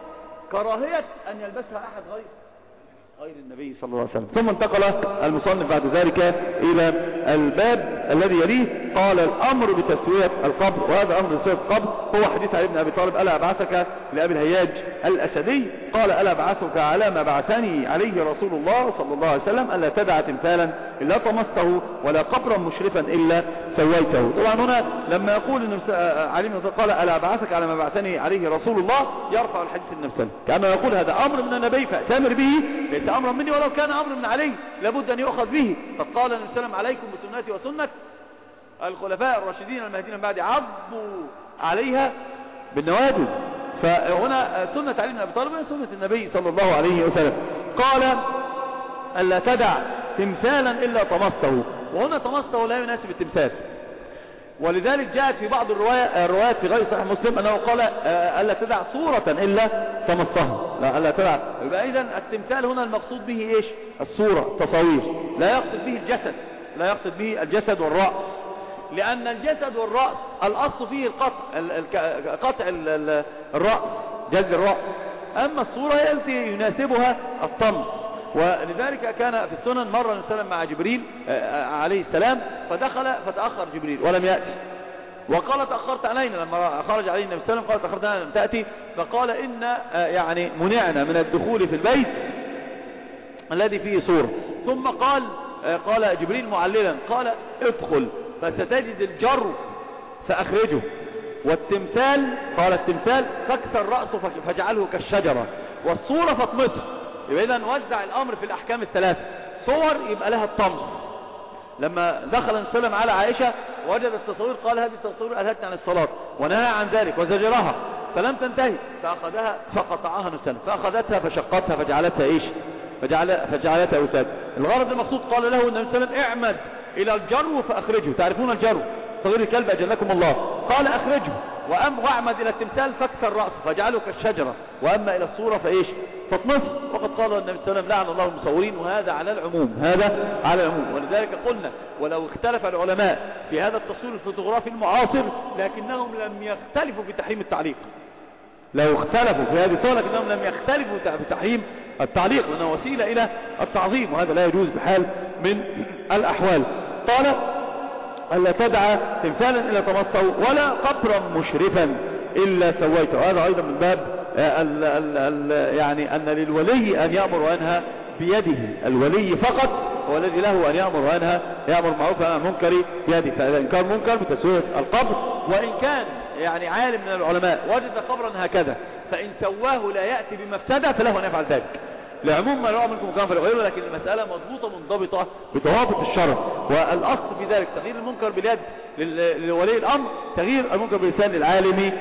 كراهية أن يلبسها أحد غير غير النبي صلى الله عليه وسلم. ثم انتقل المصنف بعد ذلك إلى الباب الذي يليه، قال الأمر بتسوية القبر، وهذا أمر بتسوية القبر هو حديث علي بن أبي طالب ألا أبعثك لأبي الهياج الأسدي، قال ألا أبعثك على ما بعثني عليه رسول الله صلى الله عليه وسلم، ألا تدع تمثالا إلا طمسته ولا قبرا مشرفا إلا سويته. طبعا هنا لما يقول علي بن أبي طالب قال ألا أبعثك على ما بعثني عليه رسول الله، يرفع الحديث النفسي كما يقول هذا أمر من النبي فأتمر به، ليس أمرا مني ولو كان أمر من علي لابد أن يؤخذ به. فقال النبي صلى الله عليه وسلم عليكم بسنتي وسنة الخلفاء الراشدين المهديين من بعد، عضوا عليها بالنواجذ. فهنا سنة علي بن أبي طالب سنة النبي صلى الله عليه وسلم. قال ألا تدع تمثالا إلا طمسته، وهنا طمسته لا يناسب التمثال، ولذلك جاءت في بعض الروايات في غير صحيح مسلم أنه قال ألا تدع صورة إلا طمسته، لا ألا تدع. يبقى إذن التمثال هنا المقصود به إيش؟ الصورة، تصوير، لا يقصد به الجسد، لا يقصد به الجسد والرأس، لأن الجسد والرأس الأصل فيه القطع، قطع الرأس، جلد الرأس، أما الصورة هي التي يناسبها الطمس. ولذلك كان في السنن مرة نسلم مع جبريل عليه السلام، فدخل فتأخر جبريل ولم يأتي، وقال تأخرت علينا لما خرج علينا النبي صلى الله عليه وسلم، قال تأخرت علينا لم تأتي، فقال إن يعني منعنا من الدخول في البيت الذي فيه صورة. ثم قال قال جبريل معللا قال ادخل فستجد الجر فأخرجه، والتمثال قال التمثال فاكسر رأسه فاجعله كالشجرة، والصورة فاطمسه. يبقى إذا نوزع الأمر في الأحكام الثلاثة. صور يبقى لها الطمس. لما دخل السلام على عائشة وجد التصوير قال هذه التصوير ألهتني عن الصلاة، ونهى عن ذلك وزجرها فلم تنتهي، فأخذها فقطعها نسلم، فأخذتها فشقتها فجعلتها إيش؟ فجعل فجعلتها أوتاد. الغرض المقصود قال له النبي صلى الله عليه وسلم اعمد إلى الجرو فأخرجه، تعرفون الجرو صغير الكلب أجلكم الله، قال أخرجه، وأم واعمد إلى التمثال فاكسر رأسه فاجعله كالشجرة، وأما إلى الصورة فإيش؟ فاطمس. وقد قال النبي صلى الله عليه وسلم لعن الله المصورين، وهذا على العموم، هذا على العموم. ولذلك قلنا ولو اختلف العلماء في هذا التصوير الفوتوغرافي المعاصر لكنهم لم يختلفوا في تحريم التعليق، لو اختلفوا في هذه الصورة لكنهم لم يختلفوا في تحريم التعليق، لأنه وسيلة إلى التعظيم، وهذا لا يجوز بحال من الأحوال. قال ألا تدع تمثالا إلا طمسته ولا قبرا مشرفا إلا سويته. هذا أيضا من باب ال ال ال يعني أن للولي أن يأمر وينهى بيده، الولي فقط هو الذي له أن يأمر وينهى، يأمر معروف وينهى عن المنكر بيده. فإذا إن كان منكر بتسوية القبر، وإن كان يعني عالم من العلماء وجد قبرا هكذا فإن سواه لا يأتي بمفسدة فله أن يفعل ذلك، لعموم ما رأى منكم كان فلغيره، لكن المسألة مضبوطة منضبطة بضوابط الشرع. والأصل في ذلك تغيير المنكر باليد لولي الأمر، تغيير المنكر باللسان للعالم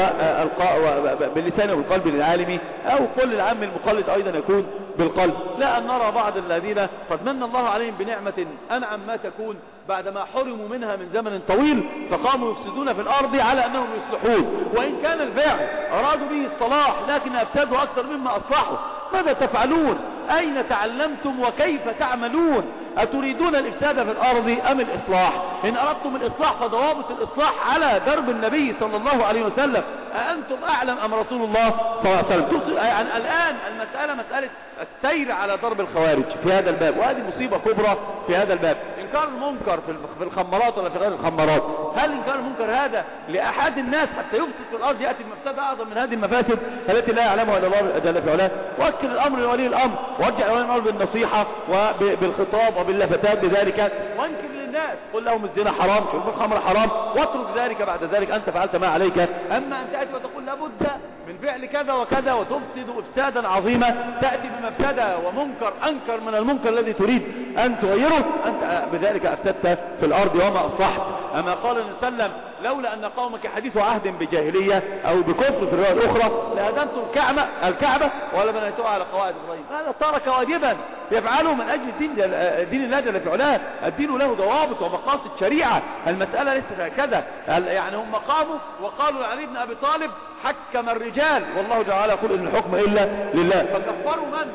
وباللسان والقلب للعالم، أو كل العام المقلد أيضا يكون بالقلب. لا أن نرى بعض الذين قد من الله عليهم بنعمة أنعم ما تكون بعدما حرموا منها من زمن طويل فقاموا يفسدون في الأرض على أنهم يصلحون، وإن كان الفعل أرادوا به الصلاح لكن أفسدوا أكثر مما أصلحوا. ماذا تفعلون؟ أين تعلمتم وكيف تعملون؟ أتريدون الإفساد في الأرض أم الإصلاح؟ إن أردتم الإصلاح فضوابط الإصلاح على درب النبي صلى الله عليه وسلم. أأنتم أعلم أم رسول الله صلى الله عليه وسلم؟ يعني الآن المسألة مسألة السير على ضرب الخوارج في هذا الباب، وهذه مصيبة كبرى في هذا الباب. إنكار المنكر في الخمرات ولا في غير الخمرات، هل إنكار المنكر هذا لأحد الناس حتى يفسد في الأرض يأتي بمفسدة أعظم من هذه المفاسد التي لا يعلمها إلا الله جل في علاه؟ وأكل الأمر لولي الأمر، وارجع لولي الأمر بالنصيحة وبالخطاب وباللفتات بذلك، وانكر للناس قل لهم الزنا حرام، شرب الخمر حرام، واترك ذلك بعد ذلك أنت فعلت ما عليك. أما أن تأتي وتقول لابد من فعل كذا وكذا وتفسد إفسادا عظيما، تأتي بمفسدة ومنكر أنكر من المنكر الذي تريد أن تغيره، أنت بذلك أفسدت في الأرض وما أصلحت. أما قال النبي صلى الله عليه وسلم لولا أن قومك حديث عهد بجاهلية أو بكفر في الرواية الأخرى لهدمتم الكعبة الكعبة ولا بنيتوها على قواعد إبراهيم. هذا ترك واجبا يفعله من أجل دين دين الله جل في علاه. الدين له ضوابط ومقاصد شريعة، المسألة ليست هكذا. يعني هم قاموا وقالوا لعلي بن أبي طالب حكم الرجال والله تعالى يقول إن الحكم إلا لله، فكفروا من؟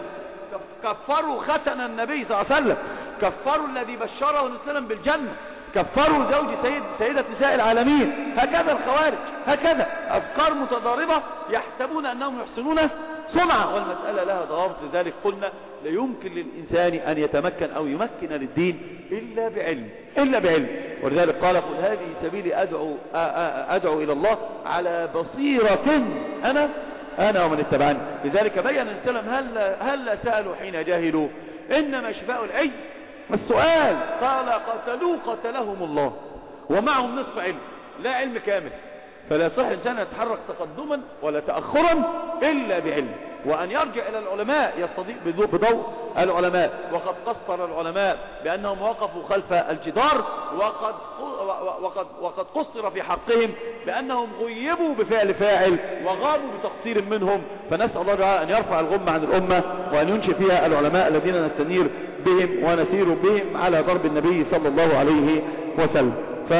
كفروا ختن النبي صلى الله عليه وسلم، كفروا الذي بشره النبي صلى الله عليه وسلم بالجنة، كفروا زوج سيد سيدة نساء العالمين. هكذا الخوارج، هكذا أفكار متضاربة يحسبون أنهم يحسنون سمعة، والمسألة لها ضوابط. لذلك قلنا لا يمكن للإنسان أن يتمكن أو يمكن للدين إلا بعلم، إلا بعلم. ولذلك قال قل هذه سبيلي أدعو, أدعو إلى الله على بصيرة أنا أنا ومن اتبعني. لذلك بيّن السلام هل, هل سألوا حين جاهلوا إنما شفاء العي السؤال. قال قتلوا قتلهم الله ومعهم نصف علم، لا علم كامل، فلا يصح الإنسان يتحرك تقدما ولا تأخرا إلا بعلم، وأن يرجع إلى العلماء يستضيء بضوء العلماء. وقد قصر العلماء بأنهم وقفوا خلف الجدار، وقد وقد وقد قصر في حقهم بأنهم غيبوا بفعل فاعل وغابوا بتقصير منهم. فنسأل الله تعالى أن يرفع الغمة عن الأمة وأن ينشئ فيها العلماء الذين نستنير بهم ونسير بهم على ضرب النبي صلى الله عليه وسلم.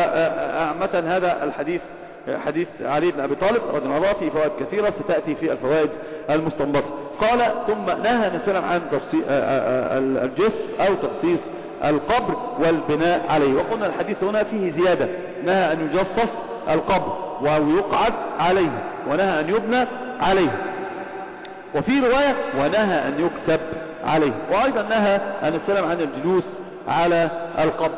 فأعمة هذا الحديث حديث علي بن أبي طالب رضي الله عنه فيه فوائد كثيرة ستأتي في الفوائد المستنبطة. قال ثم نهى النبي عن الجث أو تخصيص القبر والبناء عليه. وقلنا الحديث هنا فيه زيادة، نهى أن يجصص القبر ويقعد عليه، ونهى أن يبنى عليه، وفي رواية ونهى أن يكتب عليه، وأيضا نهى أن السلام عن الجلوس على القبر.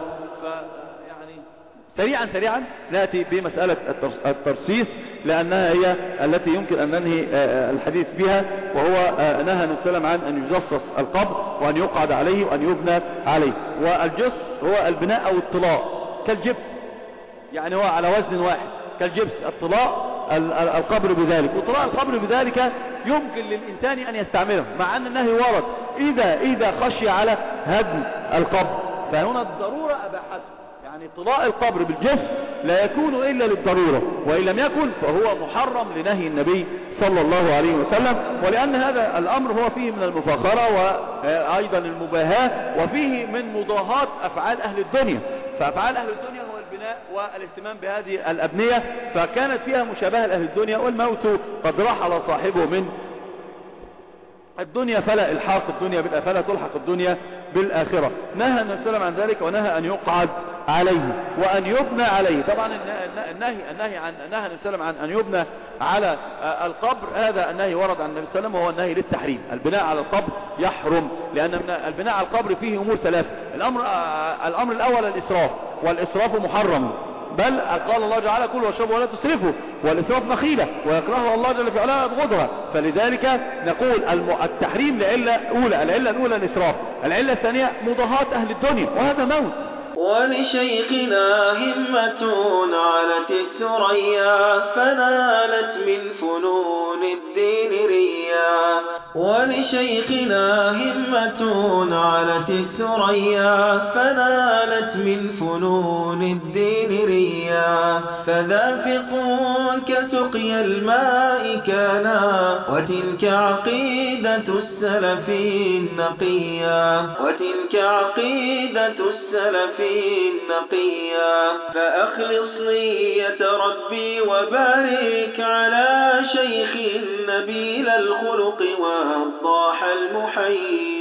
سريعا سريعا نأتي بمسألة الترصيص لأنها هي التي يمكن أن ننهي الحديث بها، وهو نهى السلام عن أن يجصص القبر وأن يقعد عليه وأن يبنى عليه. والجص هو البناء أو الطلاء كالجبس، يعني هو على وزن واحد كالجبس، الطلاء القبر بذلك. وطلاء القبر بذلك يمكن للإنسان أن يستعمله، مع أن النهي ورد إذا إذا خشي على هدم القبر، فهنا الضرورة أباحته. يعني طلاء القبر بالجسم لا يكون إلا للضرورة، وإن لم يكن فهو محرم لنهي النبي صلى الله عليه وسلم. ولأن هذا الأمر هو فيه من المفاخرة وأيضا المباهاة، وفيه من مضاهاة أفعال أهل الدنيا. فأفعال أهل الدنيا هو البناء والاهتمام بهذه الأبنية، فكانت فيها مشابهة لأهل الدنيا، والموت قد رحل صاحبه من الدنيا فلا الحاق الدنيا بالآخرة، فلا تلحق الدنيا بالآخرة. نهى النبي صلى الله عليه وسلم عن ذلك، ونهى أن يقعد عليه وأن يبنى عليه. طبعا النهي النهي عن نهى النبي صلى الله عليه وسلم عن أن يبنى على القبر، هذا النهي ورد عن النبي صلى الله عليه وسلم، وهو النهي للتحريم. البناء على القبر يحرم، لأن من البناء على القبر فيه أمور ثلاثة. الأمر, الأمر الأول الإسراف، والإسراف محرم، بل قال الله تعالى كلوا واشربوا ولا تسرفوا، والإسراف مخيلة ويكرهها الله جل في علاه يبغضها. فلذلك نقول التحريم لعلة أولى، العلة الأولى الإسراف، العلة الثانية مضاهاة أهل الدنيا وهذا موت. ولشيخنا همة علت الثريا فنالت من فنون الدين ريا، ولشيخنا همة علت الثريا فنالت من فنون الدين ريا، فذافق كسقي الماء كانا وتلك عقيدة السلف النقيا، وتلك عقيدة السلف النقيا. فأخلص نية ربي وبارك على شيخ نبيل الخلق والضاح المحيي.